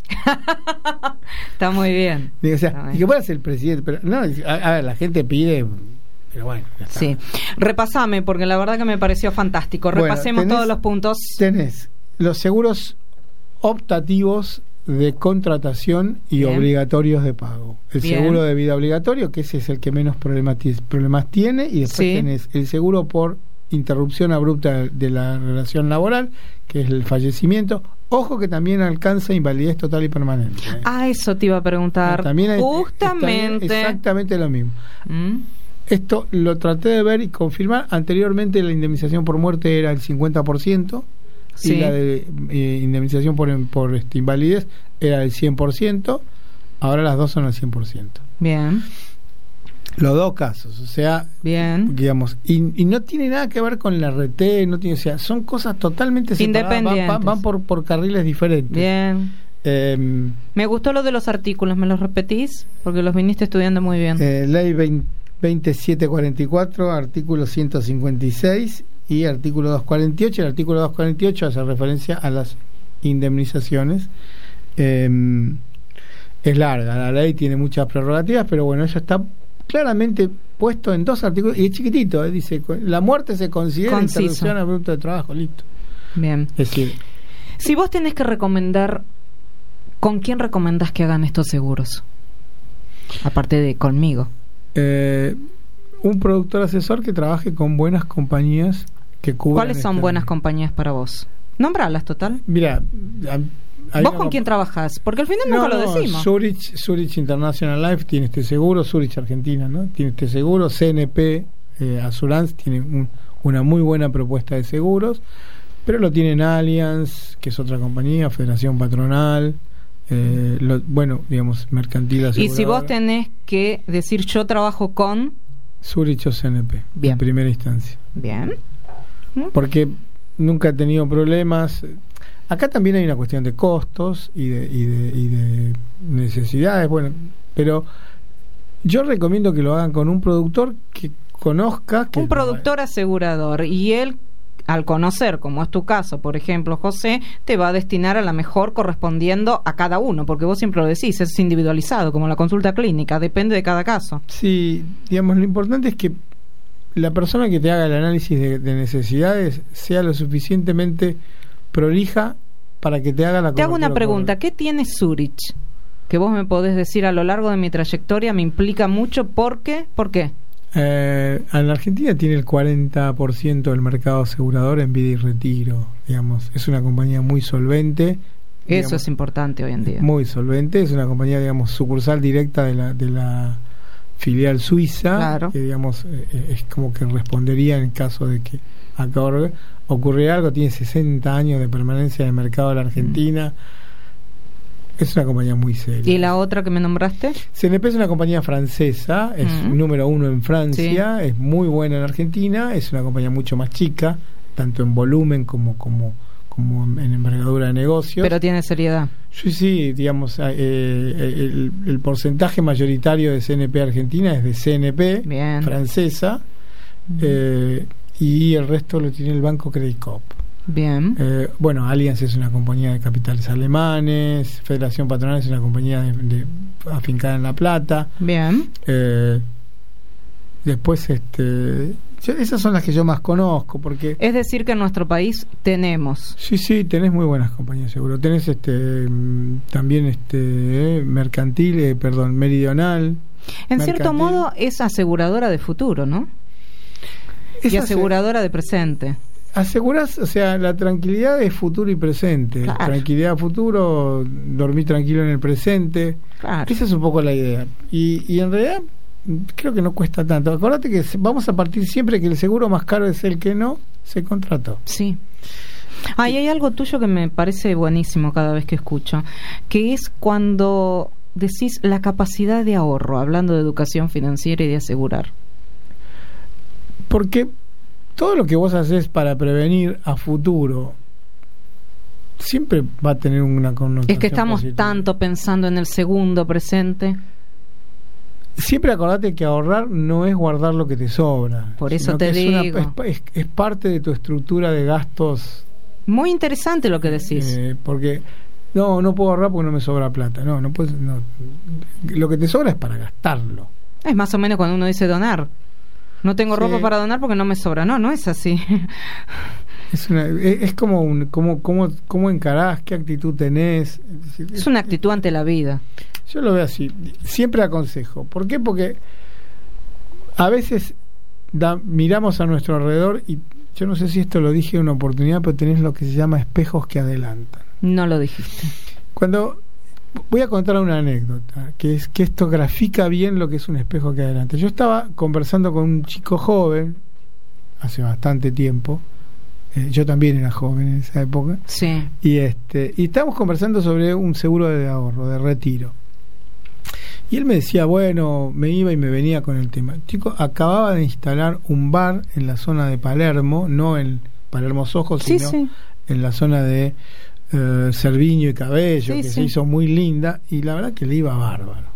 Speaker 2: Está muy bien.
Speaker 4: Digo, o sea, ni que fueras el presidente. Pero no, a ver, la gente pide, pero bueno. Ya está.
Speaker 2: Sí. Repasame, porque la verdad que me pareció fantástico. Repasemos todos los puntos.
Speaker 4: Tenés los seguros optativos de contratación y
Speaker 2: bien,
Speaker 4: obligatorios de pago. El
Speaker 2: bien,
Speaker 4: seguro de vida obligatorio, que ese es el que menos problemas tiene, y después tenés el seguro por interrupción abrupta de la relación laboral, que es el fallecimiento. Ojo que también alcanza invalidez total y permanente.
Speaker 2: Eso te iba a preguntar.
Speaker 4: También
Speaker 2: justamente.
Speaker 4: Exactamente lo mismo. Esto lo traté de ver y confirmar. Anteriormente la indemnización por muerte era el 50%.
Speaker 2: Sí.
Speaker 4: Y la de indemnización por invalidez era del 100%, ahora las dos son al 100%.
Speaker 2: Bien.
Speaker 4: Los dos casos, o sea,
Speaker 2: bien,
Speaker 4: digamos, y no tiene nada que ver con la RT, no tiene, o sea, son cosas totalmente separadas,
Speaker 2: independientes,
Speaker 4: van por carriles diferentes.
Speaker 2: Bien. Me gustó lo de los artículos, ¿me los repetís? Porque los viniste estudiando muy bien.
Speaker 4: Ley 2744, artículo 156 y artículo 248. El artículo 248 hace referencia a las indemnizaciones. Es larga, la ley tiene muchas prerrogativas, pero bueno, eso está claramente puesto en 2 artículos y es chiquitito, dice, la muerte se considera interrupción abrupta de trabajo, listo.
Speaker 2: Bien.
Speaker 4: Es decir,
Speaker 2: si vos tenés que recomendar, ¿con quién recomendás que hagan estos seguros? Aparte de conmigo.
Speaker 4: Un productor asesor que trabaje con buenas compañías que cubran.
Speaker 2: ¿Cuáles son buenas compañías para vos? Nómbralas, total.
Speaker 4: Mira,
Speaker 2: ¿vos con quién trabajás? Porque al final nunca lo decimos.
Speaker 4: Zurich International Life tiene este seguro, Zurich Argentina, ¿no? Tiene este seguro, CNP Assurance tiene una muy buena propuesta de seguros, pero lo tienen Allianz, que es otra compañía, Federación Patronal, bueno, digamos, mercantil aseguradora.
Speaker 2: Y si vos tenés que decir yo trabajo con
Speaker 4: Zurich o CNP,
Speaker 2: bien,
Speaker 4: en primera instancia.
Speaker 2: Bien.
Speaker 4: Porque nunca he tenido problemas. Acá también hay una cuestión de costos y de necesidades, bueno, pero yo recomiendo que lo hagan con un productor que conozca. Un
Speaker 2: productor asegurador, y él, al conocer, como es tu caso, por ejemplo, José, te va a destinar a la mejor correspondiendo a cada uno, porque vos siempre lo decís, es individualizado, como la consulta clínica, depende de cada caso.
Speaker 4: Sí, digamos, lo importante es que la persona que te haga el análisis de necesidades sea lo suficientemente prolija para que te haga la cobertura.
Speaker 2: Te hago una pregunta, ¿qué tiene Zurich? Que vos me podés decir a lo largo de mi trayectoria, me implica mucho, ¿por qué? ¿Por qué?
Speaker 4: En la Argentina tiene el 40% del mercado asegurador en vida y retiro, digamos, es una compañía muy solvente.
Speaker 2: Digamos, eso es importante hoy en día.
Speaker 4: Muy solvente, es una compañía, digamos, sucursal directa de la filial suiza,
Speaker 2: claro,
Speaker 4: que digamos es como que respondería en caso de que acá ocurriera algo. Tiene 60 años de permanencia en el mercado de la Argentina. Es una compañía muy seria.
Speaker 2: ¿Y la otra que me nombraste?
Speaker 4: CNP es una compañía francesa, es número 1 en Francia, es muy buena en Argentina, es una compañía mucho más chica, tanto en volumen como en envergadura de negocios.
Speaker 2: Pero tiene seriedad.
Speaker 4: Sí, digamos, el porcentaje mayoritario de CNP Argentina es de CNP, bien, francesa, y el resto lo tiene el Banco Credit Coop.
Speaker 2: Bien.
Speaker 4: Bueno, Allianz es una compañía de capitales alemanes, Federación Patronal es una compañía afincada en La Plata.
Speaker 2: Bien.
Speaker 4: Después, esas son las que yo más conozco, porque...
Speaker 2: Es decir, que en nuestro país tenemos...
Speaker 4: Sí, tenés muy buenas compañías, seguro. Tenés también Mercantil, Meridional.
Speaker 2: En cierto modo es aseguradora de futuro, ¿no? Y aseguradora de presente.
Speaker 4: Asegurás, o sea, la tranquilidad es futuro y presente.
Speaker 2: Claro.
Speaker 4: Tranquilidad futuro, dormir tranquilo en el presente.
Speaker 2: Claro.
Speaker 4: Esa es un poco la idea. Y en realidad creo que no cuesta tanto. Acordate que vamos a partir siempre que el seguro más caro es el que no se contrató.
Speaker 2: Sí. Y hay algo tuyo que me parece buenísimo cada vez que escucho, que es cuando decís la capacidad de ahorro, hablando de educación financiera y de asegurar.
Speaker 4: Porque todo lo que vos haces para prevenir a futuro siempre va a tener una connotación
Speaker 2: Es que estamos
Speaker 4: positiva.
Speaker 2: tanto pensando en el segundo presente.
Speaker 4: Siempre acordate que ahorrar no es guardar lo que te sobra.
Speaker 2: Por eso
Speaker 4: sino
Speaker 2: te
Speaker 4: que
Speaker 2: digo.
Speaker 4: es parte de tu estructura de gastos.
Speaker 2: Muy interesante lo que decís.
Speaker 4: Porque no puedo ahorrar porque no me sobra plata. No puedes, no. Lo que te sobra es para gastarlo.
Speaker 2: Es más o menos cuando uno dice donar. No tengo ropa para donar porque no me sobra. No es así.
Speaker 4: Es como cómo encarás, qué actitud tenés.
Speaker 2: Es una actitud ante la vida.
Speaker 4: Yo lo veo así. Siempre aconsejo. ¿Por qué? Porque a veces miramos a nuestro alrededor y yo no sé si esto lo dije en una oportunidad, pero tenés lo que se llama espejos que adelantan.
Speaker 2: No lo dijiste.
Speaker 4: Voy a contar una anécdota, que es que esto grafica bien lo que es un espejo que adelanta. Yo estaba conversando con un chico joven, hace bastante tiempo, yo también era joven en esa época,
Speaker 2: sí.
Speaker 4: y estábamos conversando sobre un seguro de ahorro, de retiro. Y él me decía, bueno, me iba y me venía con el tema. El chico acababa de instalar un bar en la zona de Palermo, no en Palermo Sojo, sino en la zona de Cerviño y Cabello, se hizo muy linda, y la verdad que le iba bárbaro.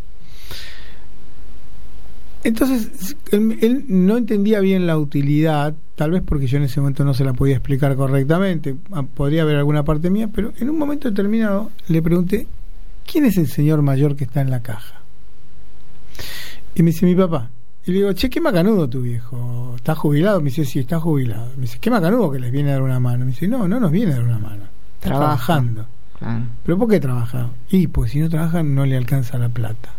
Speaker 4: Entonces él no entendía bien la utilidad, tal vez porque yo en ese momento no se la podía explicar correctamente, podría haber alguna parte mía, pero en un momento determinado le pregunté, ¿quién es el señor mayor que está en la caja? Y me dice, mi papá. Y le digo, che, qué macanudo tu viejo, ¿está jubilado? Me dice, sí, está jubilado. Me dice, qué macanudo que les viene a dar una mano. Me dice, no nos viene a dar una mano, está trabajando.
Speaker 2: Claro.
Speaker 4: ¿Pero por qué trabaja? Y pues si no trabaja no le alcanza la plata.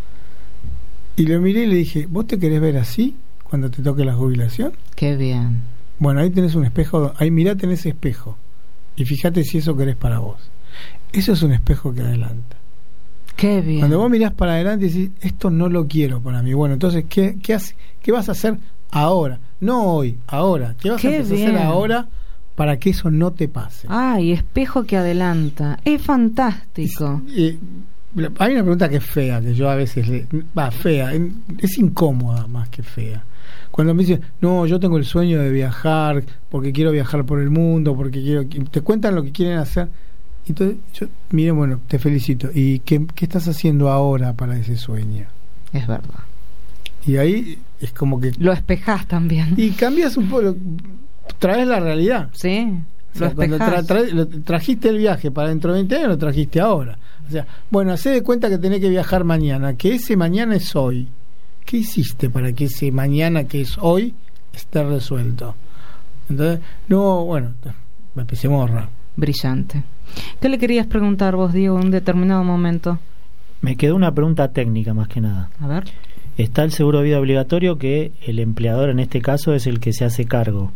Speaker 4: Y lo miré y le dije, ¿vos te querés ver así cuando te toque la jubilación?
Speaker 2: Qué bien.
Speaker 4: Bueno, ahí tenés un espejo, ahí mirate en ese espejo y fíjate si eso querés para vos. Eso es un espejo que adelanta.
Speaker 2: Qué bien.
Speaker 4: Cuando vos mirás para adelante y decís, esto no lo quiero para mí. Bueno, entonces, ¿qué vas a hacer ahora? No hoy, ahora. ¿Qué vas a empezar a hacer ahora para que eso no te pase?
Speaker 2: Ay, espejo que adelanta. Es fantástico.
Speaker 4: Hay una pregunta que es fea, que yo a veces fea, es incómoda más que fea. Cuando me dicen, no, yo tengo el sueño de viajar, porque quiero viajar por el mundo, porque te cuentan lo que quieren hacer. Entonces, bueno, te felicito. ¿Y qué estás haciendo ahora para ese sueño?
Speaker 2: Es verdad.
Speaker 4: Y ahí es como que...
Speaker 2: Lo espejás también.
Speaker 4: Y cambias un poco, traes la realidad.
Speaker 2: Sí,
Speaker 4: o sea, cuando trajiste el viaje para dentro de 20 años, lo trajiste ahora. O sea, bueno, hacé de cuenta que tenés que viajar mañana, que ese mañana es hoy. ¿Qué hiciste para que ese mañana que es hoy esté resuelto? Entonces, empecemos a ahorrar.
Speaker 2: Brillante. ¿Qué le querías preguntar vos, Diego, en un determinado momento?
Speaker 3: Me quedó una pregunta técnica más que nada.
Speaker 2: A ver.
Speaker 3: Está el seguro de vida obligatorio, que el empleador en este caso es el que se hace cargo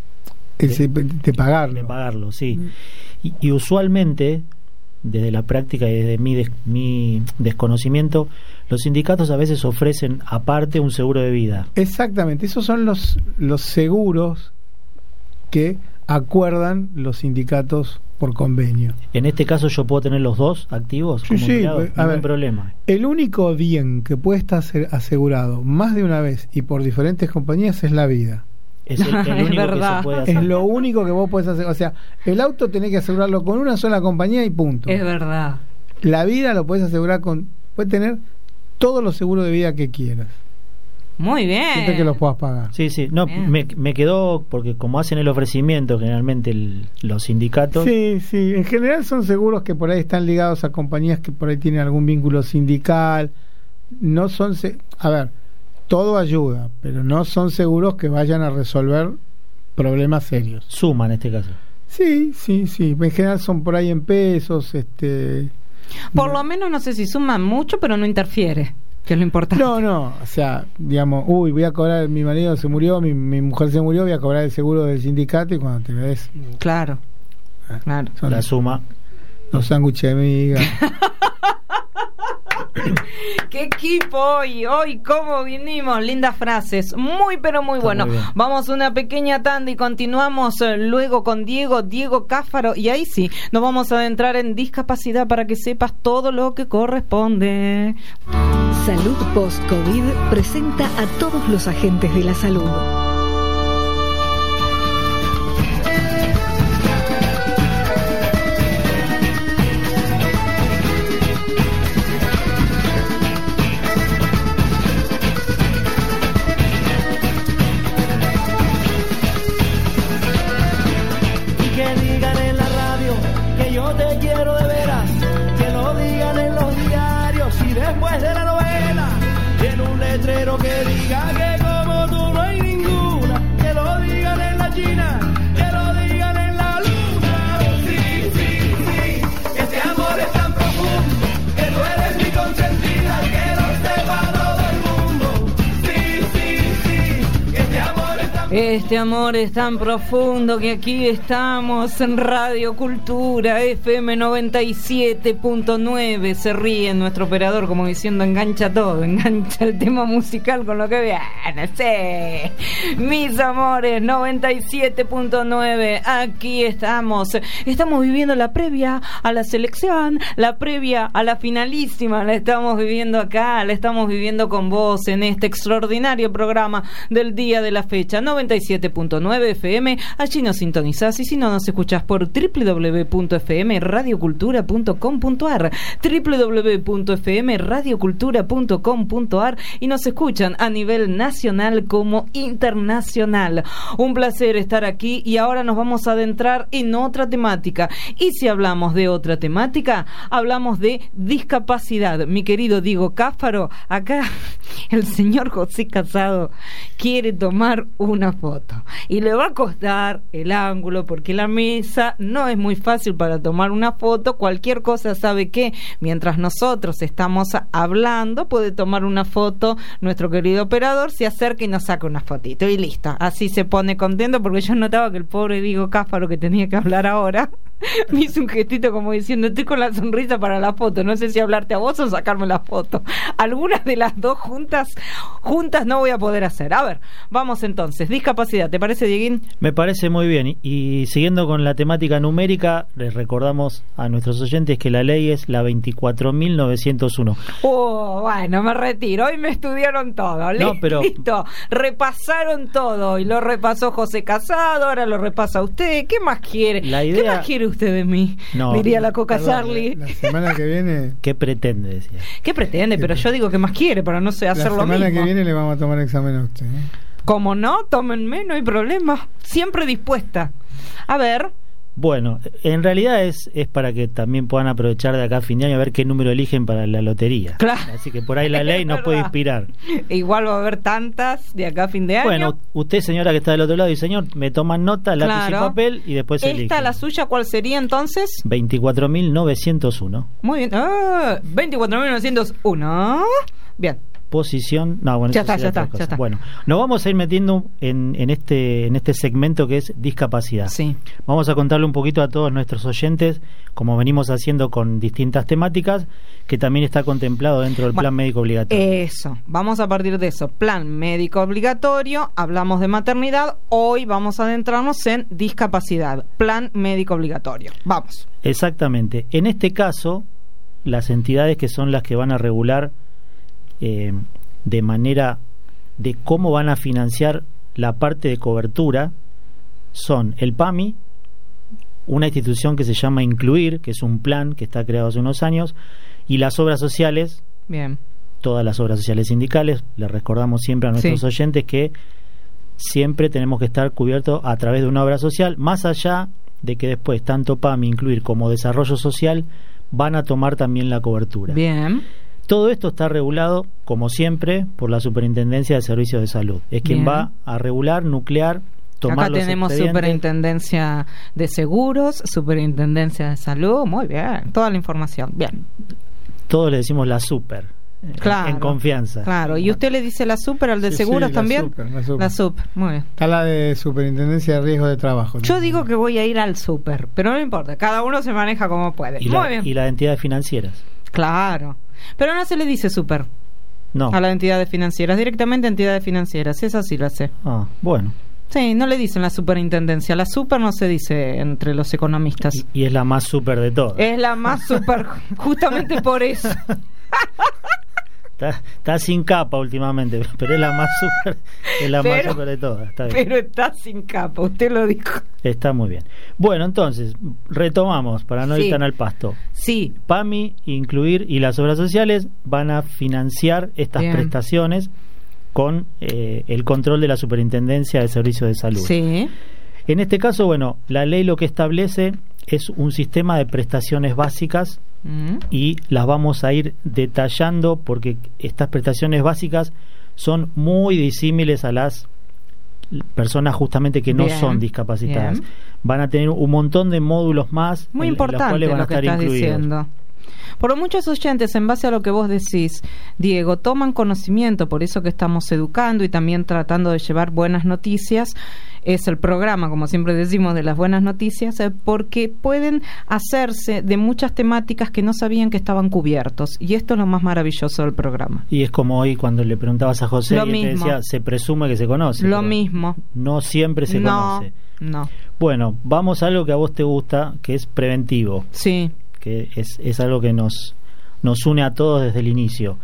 Speaker 4: de pagarlo.
Speaker 3: De pagarlo, sí. Y usualmente, desde la práctica y desde mi desconocimiento, los sindicatos a veces ofrecen aparte un seguro de vida.
Speaker 4: Exactamente, esos son los seguros que acuerdan los sindicatos por convenio.
Speaker 3: En este caso yo puedo tener los dos activos como empleado, no hay problema.
Speaker 4: El único bien que puede estar asegurado más de una vez y por diferentes compañías es la vida.
Speaker 3: Es el único
Speaker 2: verdad.
Speaker 3: Que se puede hacer.
Speaker 4: Es lo único que vos podés hacer. O sea, el auto tenés que asegurarlo con una sola compañía y punto.
Speaker 2: Es verdad.
Speaker 4: La vida lo podés asegurar puedes tener todos los seguros de vida que quieras.
Speaker 2: Muy bien.
Speaker 4: Siempre que los puedas pagar.
Speaker 3: Sí, no, me quedó, porque como hacen el ofrecimiento generalmente los sindicatos.
Speaker 4: Sí, en general son seguros que por ahí están ligados a compañías que por ahí tienen algún vínculo sindical. No son, todo ayuda, pero no son seguros que vayan a resolver problemas serios.
Speaker 3: Suma en este caso.
Speaker 4: Sí, en general son por ahí en pesos.
Speaker 2: Por lo menos no sé si suman mucho, pero no interfiere. Que es lo importante.
Speaker 4: No, o sea, digamos, voy a cobrar, mi marido se murió, mi mujer se murió, voy a cobrar el seguro del sindicato y cuando te ves...
Speaker 2: Claro.
Speaker 3: Son la suma.
Speaker 4: Los sándwiches de miga.
Speaker 2: ¡Qué equipo hoy! ¿Cómo vinimos? Lindas frases. Muy, pero muy bueno. Muy vamos a una pequeña tanda y continuamos luego con Diego Cáfaro. Y ahí sí, nos vamos a adentrar en discapacidad para que sepas todo lo que corresponde.
Speaker 1: Salud Post-COVID presenta a todos los agentes de la salud.
Speaker 5: Letrero que diga que como tú no hay ninguna, que lo digan en la China, que lo digan en la luna. Sí, que este amor es tan profundo, que tú eres mi consentida, que lo sepa todo el mundo. Sí, que este amor es tan profundo.
Speaker 2: Este amor es tan profundo que aquí estamos en Radio Cultura FM 97.9. Se ríe nuestro operador como diciendo engancha todo, engancha el tema musical con lo que viene. Sí. Mis amores, 97.9. Aquí estamos viviendo la previa a la selección, la previa a la finalísima. La estamos viviendo acá, la estamos viviendo con vos en este extraordinario programa del día de la fecha. 97.9 FM, allí nos sintonizás y si no nos escuchás por www.fmradiocultura.com.ar, www.fmradiocultura.com.ar y nos escuchan a nivel nacional como internacional. Un placer estar aquí y ahora nos vamos a adentrar en otra temática. Y si hablamos de otra temática, hablamos de discapacidad. Mi querido Diego Cáfaro, acá el señor José Casado quiere tomar una foto y le va a costar el ángulo porque la mesa no es muy fácil para tomar una foto. Cualquier cosa, sabe que mientras nosotros estamos hablando puede tomar una foto, nuestro querido operador se acerca y nos saca una fotito y listo, así se pone contento porque yo notaba que el pobre Diego Cáfaro que tenía que hablar ahora me hizo un gestito como diciendo estoy con la sonrisa para la foto, no sé si hablarte a vos o sacarme la foto. Algunas de las dos juntas no voy a poder hacer. A ver, vamos entonces, discapacidad, ¿te parece, Dieguín?
Speaker 3: Me parece muy bien, y siguiendo con la temática numérica, les recordamos a nuestros oyentes que la ley es la 24.901.
Speaker 2: Bueno, me retiro, hoy me estudiaron todo, no, pero... listo, repasaron todo, y lo repasó José Casado, ahora lo repasa usted, ¿qué más quiere? ¿Qué más quiere usted de mí? No, diría la Coca Charlie.
Speaker 4: La semana que viene...
Speaker 3: ¿Qué pretende? Decía.
Speaker 2: ¿Qué pretende? Pero yo digo que más quiere para no sé hacer lo mismo.
Speaker 4: La semana que viene le vamos a tomar examen a usted.
Speaker 2: Como no, tómenme, no hay problema. Siempre dispuesta. A ver.
Speaker 3: Bueno, en realidad es para que también puedan aprovechar de acá a fin de año a ver qué número eligen para la lotería.
Speaker 2: Claro.
Speaker 3: Así que por ahí la ley nos puede inspirar.
Speaker 2: Igual va a haber tantas de acá a fin de año.
Speaker 3: Bueno, usted, señora que está del otro lado, y señor, me toman nota, lápiz y papel y después eligen.
Speaker 2: ¿Esta, la suya, cuál sería entonces?
Speaker 3: 24.901.
Speaker 2: Muy bien. 24.901. Bien.
Speaker 3: Posición, no, bueno,
Speaker 2: ya está.
Speaker 3: Bueno, nos vamos a ir metiendo en este segmento que es discapacidad.
Speaker 2: Sí.
Speaker 3: Vamos a contarle un poquito a todos nuestros oyentes, como venimos haciendo con distintas temáticas, que también está contemplado dentro del plan médico obligatorio.
Speaker 2: Eso, vamos a partir de eso. Plan médico obligatorio, hablamos de maternidad, hoy vamos a adentrarnos en discapacidad. Plan médico obligatorio. Vamos.
Speaker 3: Exactamente. En este caso, las entidades que son las que van a regular de manera de cómo van a financiar la parte de cobertura son el PAMI, una institución que se llama Incluir, que es un plan que está creado hace unos años, y las obras sociales.
Speaker 2: Bien.
Speaker 3: Todas las obras sociales sindicales. Les recordamos siempre a nuestros oyentes que siempre tenemos que estar cubiertos a través de una obra social, más allá de que después tanto PAMI, Incluir como Desarrollo Social van a tomar también la cobertura.
Speaker 2: Bien.
Speaker 3: Todo esto está regulado, como siempre, por la Superintendencia de Servicios de Salud. Es quien va a regular, nuclear, tomar los expedientes. Acá tenemos
Speaker 2: Superintendencia de Seguros, Superintendencia de Salud, muy bien, toda la información, bien.
Speaker 3: Todos le decimos la super.
Speaker 2: Claro,
Speaker 3: en confianza.
Speaker 2: Claro, ¿y usted le dice la super al de
Speaker 4: Sí,
Speaker 2: seguros
Speaker 4: sí,
Speaker 2: también?
Speaker 4: La super.
Speaker 2: Muy bien.
Speaker 4: Está la de Superintendencia de Riesgo de Trabajo.
Speaker 2: Yo digo que voy a ir al super, pero no me importa, cada uno se maneja como puede. Muy bien.
Speaker 3: Y las entidades financieras.
Speaker 2: Claro, pero no se le dice super
Speaker 3: No.
Speaker 2: a las entidades financieras, directamente entidades financieras, esa sí la sé.
Speaker 3: Ah, bueno.
Speaker 2: Sí, no le dicen la superintendencia, la super no se dice entre los economistas.
Speaker 3: Y es la más super de todas.
Speaker 2: Es la más super, justamente por eso.
Speaker 3: Está sin capa últimamente, pero es la más super, es la más super de todas. Está bien.
Speaker 2: Pero está sin capa, usted lo dijo.
Speaker 3: Está muy bien. Bueno, entonces, retomamos para no
Speaker 2: Sí.
Speaker 3: ir tan al pasto.
Speaker 2: Sí,
Speaker 3: PAMI, incluir y las obras sociales van a financiar estas
Speaker 2: Bien.
Speaker 3: prestaciones con el control de la Superintendencia de Servicios de Salud.
Speaker 2: sí,
Speaker 3: En este caso, bueno, la ley lo que establece es un sistema de prestaciones básicas y las vamos a ir detallando porque estas prestaciones básicas son muy disímiles a las personas justamente que no
Speaker 2: Bien,
Speaker 3: son discapacitadas.
Speaker 2: bien.
Speaker 3: Van a tener un montón de módulos más
Speaker 2: muy
Speaker 3: en los
Speaker 2: importante
Speaker 3: cuales van a
Speaker 2: lo que
Speaker 3: estar
Speaker 2: estás
Speaker 3: incluidos.
Speaker 2: diciendo. Por muchos oyentes, en base a lo que vos decís, Diego, toman conocimiento, por eso que estamos educando y también tratando de llevar buenas noticias. Es el programa, como siempre decimos, de las buenas noticias, porque pueden hacerse de muchas temáticas que no sabían que estaban cubiertos. Y esto es lo más maravilloso del programa.
Speaker 3: Y es como hoy cuando le preguntabas a José
Speaker 2: Lo
Speaker 3: y él te
Speaker 2: mismo.
Speaker 3: decía, se presume que se conoce.
Speaker 2: Lo
Speaker 3: pero
Speaker 2: mismo.
Speaker 3: No siempre se conoce.
Speaker 2: No.
Speaker 3: Bueno, vamos a algo que a vos te gusta, que es preventivo,
Speaker 2: Sí,
Speaker 3: que es algo que nos une a todos desde el inicio.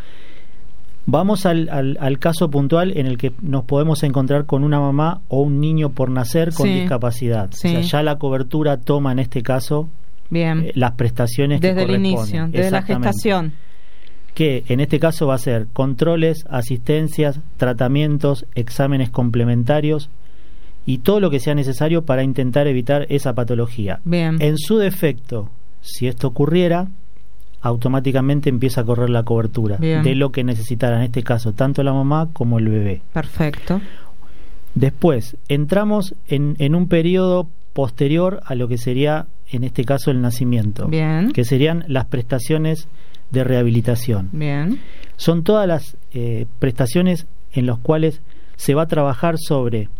Speaker 3: Vamos al caso puntual en el que nos podemos encontrar con una mamá o un niño por nacer con
Speaker 2: Sí.
Speaker 3: discapacidad.
Speaker 2: Sí.
Speaker 3: O sea, ya la cobertura toma en este caso
Speaker 2: bien.
Speaker 3: las prestaciones
Speaker 2: Desde
Speaker 3: que
Speaker 2: el
Speaker 3: corresponden.
Speaker 2: inicio, desde la
Speaker 3: Exactamente.
Speaker 2: gestación.
Speaker 3: Que en este caso va a ser controles, asistencias, tratamientos, exámenes complementarios y todo lo que sea necesario para intentar evitar esa patología.
Speaker 2: Bien.
Speaker 3: En su defecto, si esto ocurriera, automáticamente empieza a correr la cobertura
Speaker 2: Bien.
Speaker 3: de lo que necesitara, en este caso, tanto la mamá como el bebé.
Speaker 2: Perfecto.
Speaker 3: Después, entramos en un periodo posterior a lo que sería, en este caso, el nacimiento,
Speaker 2: Bien.
Speaker 3: que serían las prestaciones de rehabilitación.
Speaker 2: Bien.
Speaker 3: Son todas las prestaciones en las cuales se va a trabajar sobre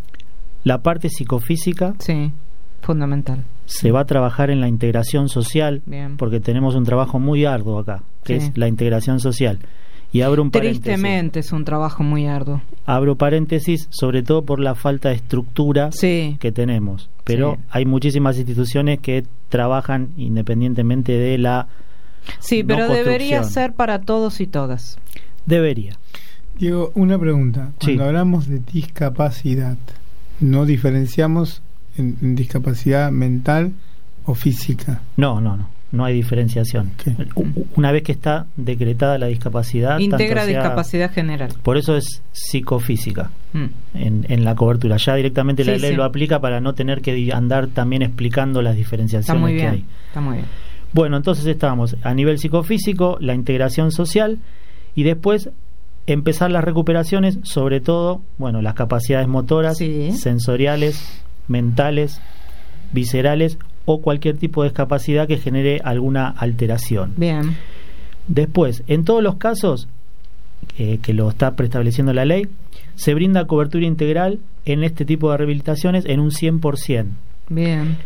Speaker 3: la parte psicofísica,
Speaker 2: Sí, fundamental.
Speaker 3: se va a trabajar en la integración social,
Speaker 2: Bien.
Speaker 3: porque tenemos un trabajo muy arduo acá, que
Speaker 2: Sí.
Speaker 3: es la integración social. Y abro un paréntesis.
Speaker 2: Tristemente es un trabajo muy arduo.
Speaker 3: Abro paréntesis, sobre todo por la falta de estructura
Speaker 2: Sí,
Speaker 3: que tenemos. Pero
Speaker 2: Sí.
Speaker 3: hay muchísimas instituciones que trabajan independientemente de la...
Speaker 2: sí,
Speaker 3: no
Speaker 2: pero debería
Speaker 3: construcción.
Speaker 2: ser para todos y todas.
Speaker 3: Debería.
Speaker 4: Diego, una pregunta. Cuando
Speaker 3: Sí.
Speaker 4: hablamos de discapacidad, ¿no diferenciamos en discapacidad mental o física?
Speaker 3: No hay diferenciación.
Speaker 4: ¿Qué?
Speaker 3: Una vez que está decretada la discapacidad...
Speaker 2: Integra
Speaker 3: tanto sea-
Speaker 2: discapacidad general.
Speaker 3: Por eso es psicofísica
Speaker 2: Mm.
Speaker 3: en la cobertura. Ya directamente la
Speaker 2: Sí,
Speaker 3: ley
Speaker 2: sí.
Speaker 3: lo aplica para no tener que andar también explicando las
Speaker 2: Está
Speaker 3: diferenciaciones
Speaker 2: muy
Speaker 3: que
Speaker 2: bien.
Speaker 3: hay.
Speaker 2: Está muy bien.
Speaker 3: Bueno, entonces estábamos a nivel psicofísico, la integración social y después empezar las recuperaciones, sobre todo, bueno, las capacidades motoras,
Speaker 2: Sí.
Speaker 3: sensoriales, mentales, viscerales o cualquier tipo de discapacidad que genere alguna alteración.
Speaker 2: Bien.
Speaker 3: Después, en todos los casos que lo está preestableciendo la ley, se brinda cobertura integral en este tipo de rehabilitaciones en un 100%.
Speaker 2: Bien.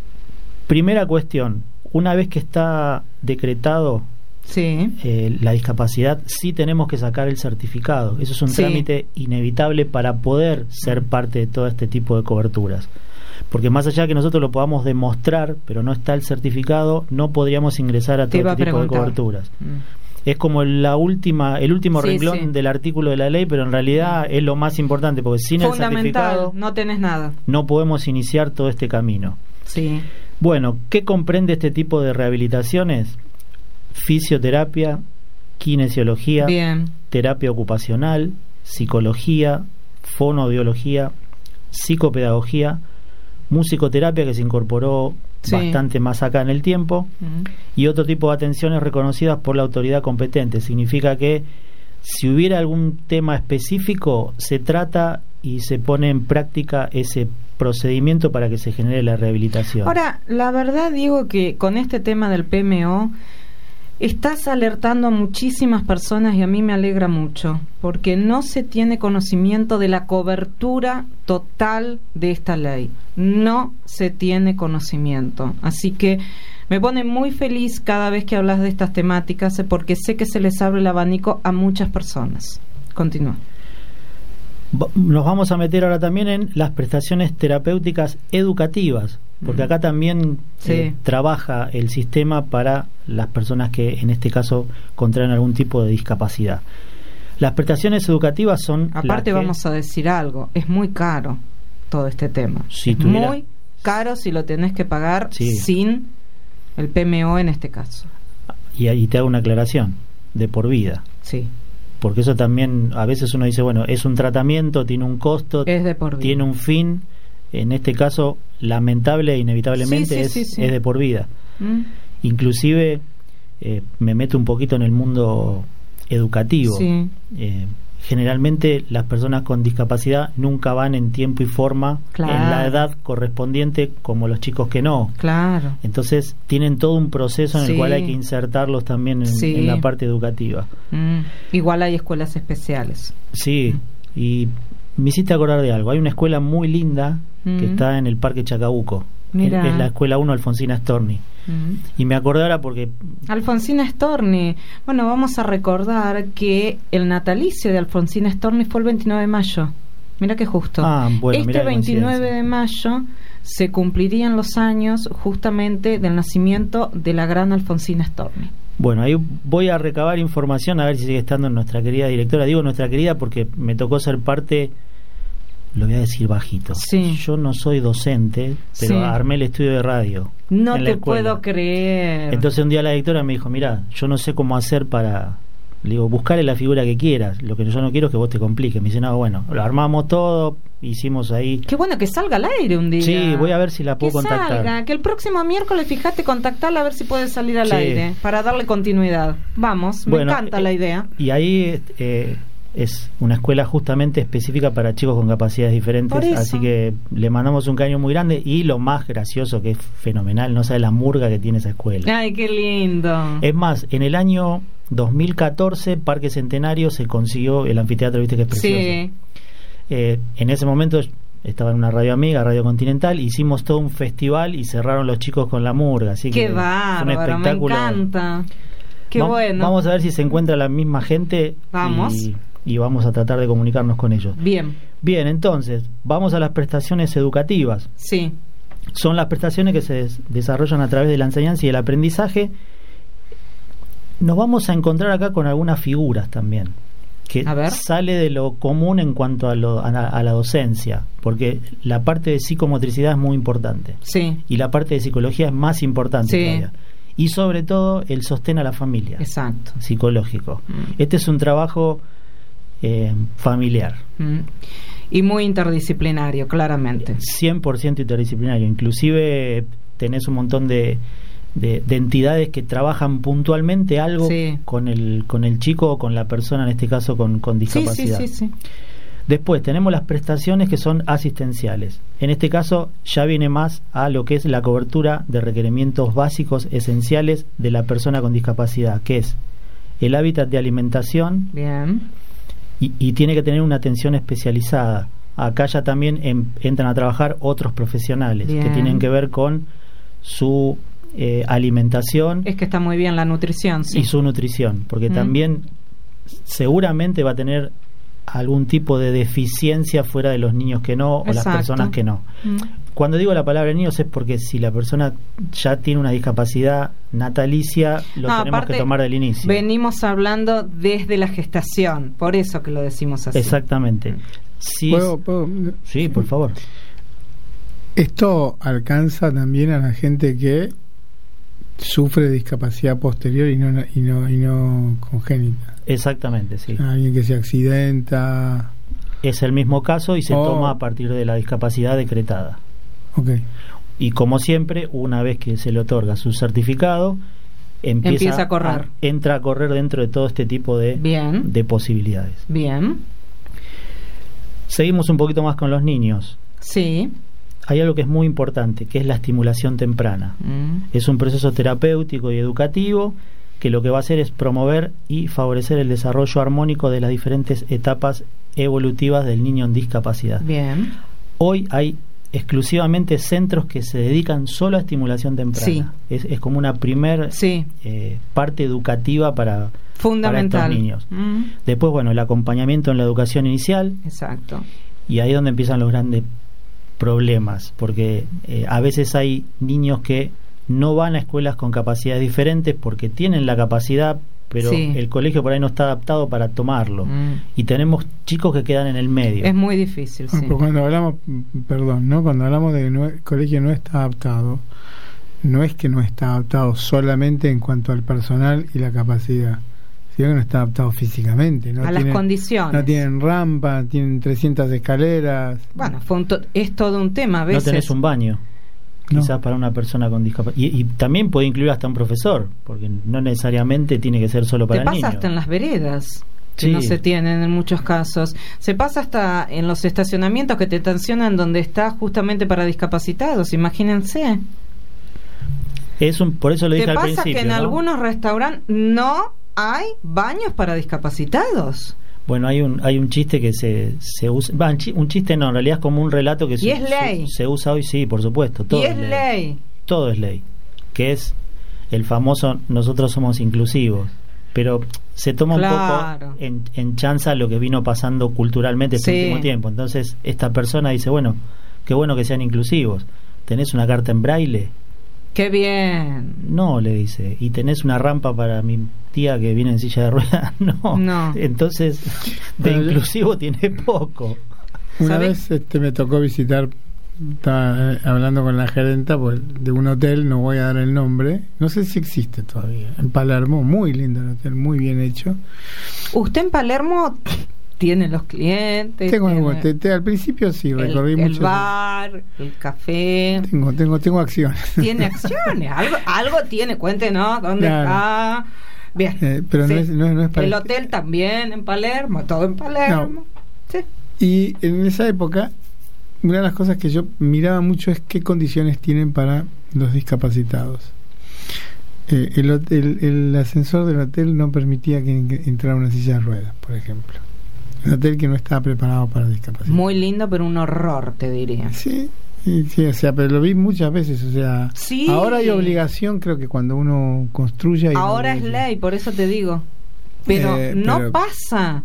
Speaker 3: Primera cuestión, una vez que está decretado
Speaker 2: Sí.
Speaker 3: la discapacidad, sí tenemos que sacar el certificado. Eso es un
Speaker 2: Sí.
Speaker 3: trámite inevitable para poder ser parte de todo este tipo de coberturas. Porque más allá que nosotros lo podamos demostrar, pero no está el certificado, no podríamos ingresar a
Speaker 2: Te
Speaker 3: todo
Speaker 2: iba
Speaker 3: este
Speaker 2: a
Speaker 3: tipo de
Speaker 2: preguntar.
Speaker 3: coberturas.
Speaker 2: Mm.
Speaker 3: Es como el último
Speaker 2: Sí,
Speaker 3: renglón
Speaker 2: sí.
Speaker 3: del artículo de la ley, pero en realidad es lo más importante, porque sin el
Speaker 2: Fundamental.
Speaker 3: certificado
Speaker 2: No tenés nada.
Speaker 3: no podemos iniciar todo este camino.
Speaker 2: Sí.
Speaker 3: Bueno, ¿qué comprende este tipo de rehabilitaciones? Fisioterapia, kinesiología,
Speaker 2: Bien.
Speaker 3: terapia ocupacional, psicología, fonoaudiología, psicopedagogía, musicoterapia, que se incorporó
Speaker 2: Sí.
Speaker 3: bastante más acá en el tiempo,
Speaker 2: Mm.
Speaker 3: y otro tipo de atenciones reconocidas por la autoridad competente. Significa que si hubiera algún tema específico, se trata y se pone en práctica ese procedimiento para que se genere la rehabilitación.
Speaker 2: Ahora, la verdad, digo que con este tema del PMO, Estás alertando a muchísimas personas y a mí me alegra mucho, porque no se tiene conocimiento de la cobertura total de esta ley. No se tiene conocimiento. Así que me pone muy feliz cada vez que hablas de estas temáticas, porque sé que se les abre el abanico a muchas personas. Continúa.
Speaker 3: Nos vamos a meter ahora también en las prestaciones terapéuticas educativas, porque acá también trabaja el sistema para las personas que en este caso contraen algún tipo de discapacidad. Las prestaciones educativas son...
Speaker 2: Aparte vamos a decir algo, es muy caro todo este tema. Es muy caro si lo tenés que pagar sin el PMO en este caso.
Speaker 3: Y ahí te hago una aclaración, de por vida.
Speaker 2: Sí.
Speaker 3: Porque eso también, a veces uno dice, bueno, es un tratamiento, tiene un costo,
Speaker 2: es de por vida,
Speaker 3: tiene un fin. En este caso, lamentable e inevitablemente es de por vida. Inclusive me meto un poquito en el mundo educativo. Generalmente las personas con discapacidad nunca van en tiempo y forma en la edad correspondiente como los chicos que no.
Speaker 2: Claro.
Speaker 3: Entonces tienen todo un proceso en el cual hay que insertarlos también en la parte educativa.
Speaker 2: Igual hay escuelas especiales.
Speaker 3: Sí, y me hiciste acordar de algo. Hay una escuela muy linda que está en el Parque Chacabuco.
Speaker 2: Mirá.
Speaker 3: Es la escuela 1 Alfonsina Storni. Y me acordé ahora porque...
Speaker 2: Alfonsina Storni. Bueno, vamos a recordar que el natalicio de Alfonsina Storni fue el 29 de mayo. Mira qué justo. Este 29 de mayo se cumplirían los años justamente del nacimiento de la gran Alfonsina Storni.
Speaker 3: Bueno, ahí voy a recabar información a ver si sigue estando nuestra querida directora. Digo nuestra querida porque me tocó ser parte... Lo voy a decir bajito. Yo no soy docente, pero armé el estudio de radio.
Speaker 2: No te puedo creer.
Speaker 3: Entonces un día la directora me dijo, mira, yo no sé cómo hacer para... Le digo, buscarle la figura que quieras. Lo que yo no quiero es que vos te compliques. Me dice, no, bueno, lo armamos todo, hicimos ahí...
Speaker 2: Qué bueno que salga al aire un día.
Speaker 3: Sí, voy a ver si la puedo contactar.
Speaker 2: Que el próximo miércoles, fíjate, contactarla a ver si puede salir al aire, para darle continuidad. Vamos, me encanta la idea.
Speaker 3: Y ahí... es una escuela justamente específica para chicos con capacidades diferentes, así que le mandamos un cariño muy grande. Y lo más gracioso, que es fenomenal, no sabe la murga que tiene esa escuela.
Speaker 2: Ay, qué lindo.
Speaker 3: Es más, en el año 2014 Parque Centenario se consiguió el anfiteatro, viste que es precioso. En ese momento estaba en una radio amiga, Radio Continental, hicimos todo un festival y cerraron los chicos con la murga, así que
Speaker 2: qué bárbaro,
Speaker 3: fue un espectáculo.
Speaker 2: Me encanta. Qué bueno.
Speaker 3: Vamos a ver si se encuentra la misma gente.
Speaker 2: Vamos.
Speaker 3: Y vamos a tratar de comunicarnos con ellos.
Speaker 2: Bien,
Speaker 3: entonces, vamos a las prestaciones educativas. Son las prestaciones que se desarrollan a través de la enseñanza y el aprendizaje. Nos vamos a encontrar acá con algunas figuras también, que sale de lo común en cuanto a la docencia, porque la parte de psicomotricidad es muy importante. Y la parte de psicología es más importante todavía. Y sobre todo el sostén a la familia.
Speaker 2: Exacto.
Speaker 3: Psicológico. Este es un trabajo... familiar
Speaker 2: y muy interdisciplinario, claramente
Speaker 3: 100% interdisciplinario. Inclusive tenés un montón de entidades que trabajan puntualmente algo con el chico o con la persona, en este caso con discapacidad. Después tenemos las prestaciones que son asistenciales. En este caso ya viene más a lo que es la cobertura de requerimientos básicos esenciales de la persona con discapacidad, que es el hábitat de alimentación. Y tiene que tener una atención especializada. Acá ya también entran a trabajar otros profesionales que tienen que ver con su alimentación.
Speaker 2: Es que está muy bien la nutrición,
Speaker 3: y su nutrición, porque también seguramente va a tener algún tipo de deficiencia fuera de los niños que no, o las personas que no. Cuando digo la palabra niños es porque si la persona ya tiene una discapacidad natalicia, lo tenemos que tomar del inicio.
Speaker 2: Venimos hablando desde la gestación, por eso que lo decimos así.
Speaker 3: Exactamente.
Speaker 4: ¿Puedo?
Speaker 3: Sí, por favor.
Speaker 4: Esto alcanza también a la gente que sufre discapacidad posterior y no congénita.
Speaker 3: Exactamente, sí.
Speaker 4: Alguien que se accidenta.
Speaker 3: Es el mismo caso y se toma a partir de la discapacidad decretada. Y como siempre, una vez que se le otorga su certificado, empieza a correr. Entra a correr dentro de todo este tipo de posibilidades. Seguimos un poquito más con los niños. Hay algo que es muy importante, que es la estimulación temprana. Es un proceso terapéutico y educativo que lo que va a hacer es promover y favorecer el desarrollo armónico de las diferentes etapas evolutivas del niño en discapacidad.
Speaker 2: Bien.
Speaker 3: Hoy hay exclusivamente centros que se dedican solo a estimulación temprana.
Speaker 2: Sí.
Speaker 3: Es como una primer parte educativa para
Speaker 2: fundamental
Speaker 3: estos niños. Después, bueno, el acompañamiento en la educación inicial.
Speaker 2: Exacto.
Speaker 3: Y ahí es donde empiezan los grandes problemas, porque a veces hay niños que no van a escuelas con capacidades diferentes porque tienen la capacidad, pero el colegio por ahí no está adaptado para tomarlo. Y tenemos chicos que quedan en el medio.
Speaker 2: Es muy difícil, sí.
Speaker 4: Cuando hablamos, cuando hablamos de que el colegio no está adaptado, no es que no está adaptado solamente en cuanto al personal y la capacidad, sino que no está adaptado físicamente.
Speaker 2: A las condiciones.
Speaker 4: No tienen rampa, tienen 300 escaleras.
Speaker 2: Bueno, es todo un tema a veces.
Speaker 3: No tenés un baño. Quizás para una persona con discapacidad. Y también puede incluir hasta un profesor, porque no necesariamente tiene que ser solo para el niño.
Speaker 2: Te pasa hasta en las veredas, que no se tienen en muchos casos. Se pasa hasta en los estacionamientos que te estacionan donde está justamente para discapacitados, imagínense.
Speaker 3: Por eso lo dije al principio.
Speaker 2: ¿Te pasa que en algunos restaurantes no hay baños para discapacitados?
Speaker 3: Bueno, hay un chiste que se usa, un chiste no, en realidad es como un relato que se usa hoy, sí, por supuesto. Todo es ley. Todo es ley, que es el famoso nosotros somos inclusivos, pero se toma un poco en chanza lo que vino pasando culturalmente este último tiempo. Entonces esta persona dice, bueno, qué bueno que sean inclusivos. ¿Tenés una carta en braille?
Speaker 2: ¡Qué bien!
Speaker 3: No, le dice. ¿Y tenés una rampa para mi tía que viene en silla de ruedas? No. Entonces, inclusivo tiene poco.
Speaker 4: Una vez me tocó visitar, estaba hablando con la gerenta de un hotel, no voy a dar el nombre, no sé si existe todavía, en Palermo, muy lindo el hotel, muy bien hecho.
Speaker 2: ¿Usted en Palermo tiene los clientes?
Speaker 4: Al principio sí, recorrí mucho.
Speaker 2: El bar, el café.
Speaker 4: Tengo acciones.
Speaker 2: Tiene acciones, algo tiene, cuéntenos dónde está. Bien.
Speaker 4: Pero no es para
Speaker 2: el hotel también en Palermo, todo en Palermo.
Speaker 4: No. Sí. Y en esa época, una de las cosas que yo miraba mucho es qué condiciones tienen para los discapacitados. El ascensor del hotel no permitía que entrara una silla de ruedas, por ejemplo. Un hotel que no estaba preparado para discapacidad.
Speaker 2: Muy lindo, pero un horror, te diría.
Speaker 4: Sí, pero lo vi muchas veces, ahora hay obligación, creo que cuando uno construye...
Speaker 2: Ahora es ley, por eso te digo. Pero no pasa.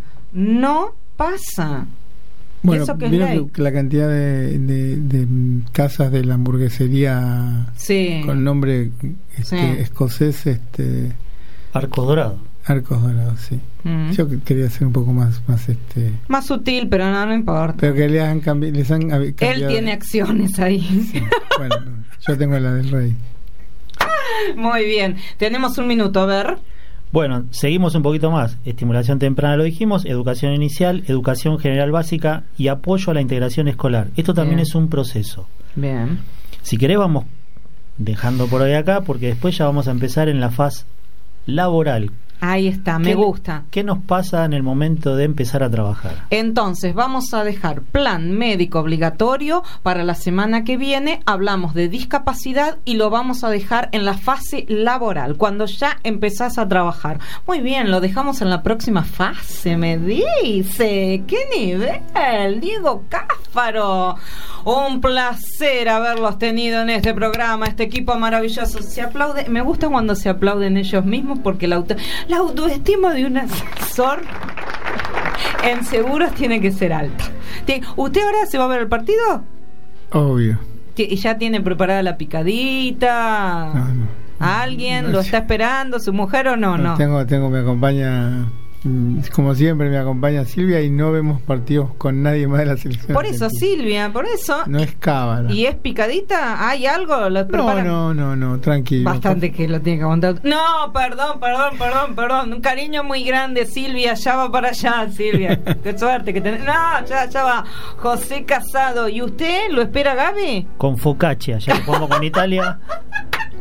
Speaker 4: Bueno,
Speaker 2: eso que es
Speaker 4: vieron
Speaker 2: ley.
Speaker 4: Que la cantidad de casas de la hamburguesería con nombre escocés,
Speaker 2: Arcos Dorados,
Speaker 4: sí. Yo quería ser un poco más
Speaker 2: sutil, pero no importa.
Speaker 4: Pero que les han cambiado.
Speaker 2: Él tiene acciones ahí.
Speaker 4: Sí. Bueno, yo tengo la del rey.
Speaker 2: Muy bien, tenemos un minuto, a ver.
Speaker 3: Bueno, seguimos un poquito más. Estimulación temprana lo dijimos, educación inicial, educación general básica y apoyo a la integración escolar. Esto también es un proceso.
Speaker 2: Bien.
Speaker 3: Si querés vamos dejando por hoy acá, porque después ya vamos a empezar en la fase laboral.
Speaker 2: Ahí está, me gusta.
Speaker 3: ¿Qué nos pasa en el momento de empezar a trabajar?
Speaker 2: Entonces, vamos a dejar plan médico obligatorio para la semana que viene. Hablamos de discapacidad y lo vamos a dejar en la fase laboral, cuando ya empezás a trabajar. Muy bien, lo dejamos en la próxima fase, me dice. ¡Qué nivel! Diego Cáfaro. Un placer haberlos tenido en este programa, este equipo maravilloso. Se aplaude, me gusta cuando se aplauden ellos mismos, porque la autoestima de un asesor en seguros tiene que ser alta. ¿Usted ahora se va a ver el partido?
Speaker 4: Obvio.
Speaker 2: ¿Y ya tiene preparada la picadita?
Speaker 4: No.
Speaker 2: ¿Alguien lo está esperando? ¿Su mujer o no? No.
Speaker 4: Me acompaña, como siempre me acompaña Silvia, y no vemos partidos con nadie más de la selección.
Speaker 2: Por eso, Silvia, por eso.
Speaker 4: No es cábala.
Speaker 2: ¿Y es picadita? ¿Hay algo? ¿Lo preparan?
Speaker 4: No, tranquilo.
Speaker 2: Bastante que lo tiene que aguantar. No, perdón. Un cariño muy grande, Silvia. Ya va para allá, Silvia. Qué suerte que tenés. No, ya va. José Casado. ¿Y usted lo espera, Gaby?
Speaker 3: Con focaccia, ya que pongo con Italia.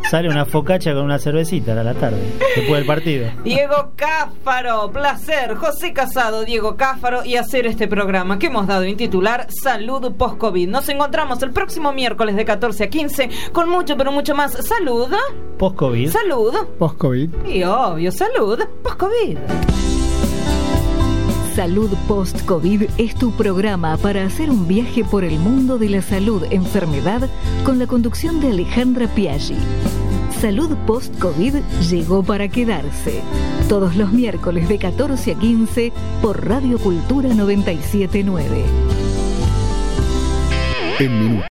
Speaker 3: sale una focaccia con una cervecita a la tarde, después del partido.
Speaker 2: Diego Cáfaro, placer. José Casado, Diego Cáfaro, y hacer este programa que hemos dado en titular Salud Post-COVID. Nos encontramos el próximo miércoles de 14 a 15 con mucho, pero mucho más salud.
Speaker 3: Post-COVID.
Speaker 2: Salud.
Speaker 4: Post-COVID.
Speaker 2: Y obvio, salud post-COVID.
Speaker 1: Salud Post-COVID es tu programa para hacer un viaje por el mundo de la salud, enfermedad, con la conducción de Alejandra Piaggi. Salud Post-COVID llegó para quedarse. Todos los miércoles de 14 a 15 por Radio Cultura 97.9.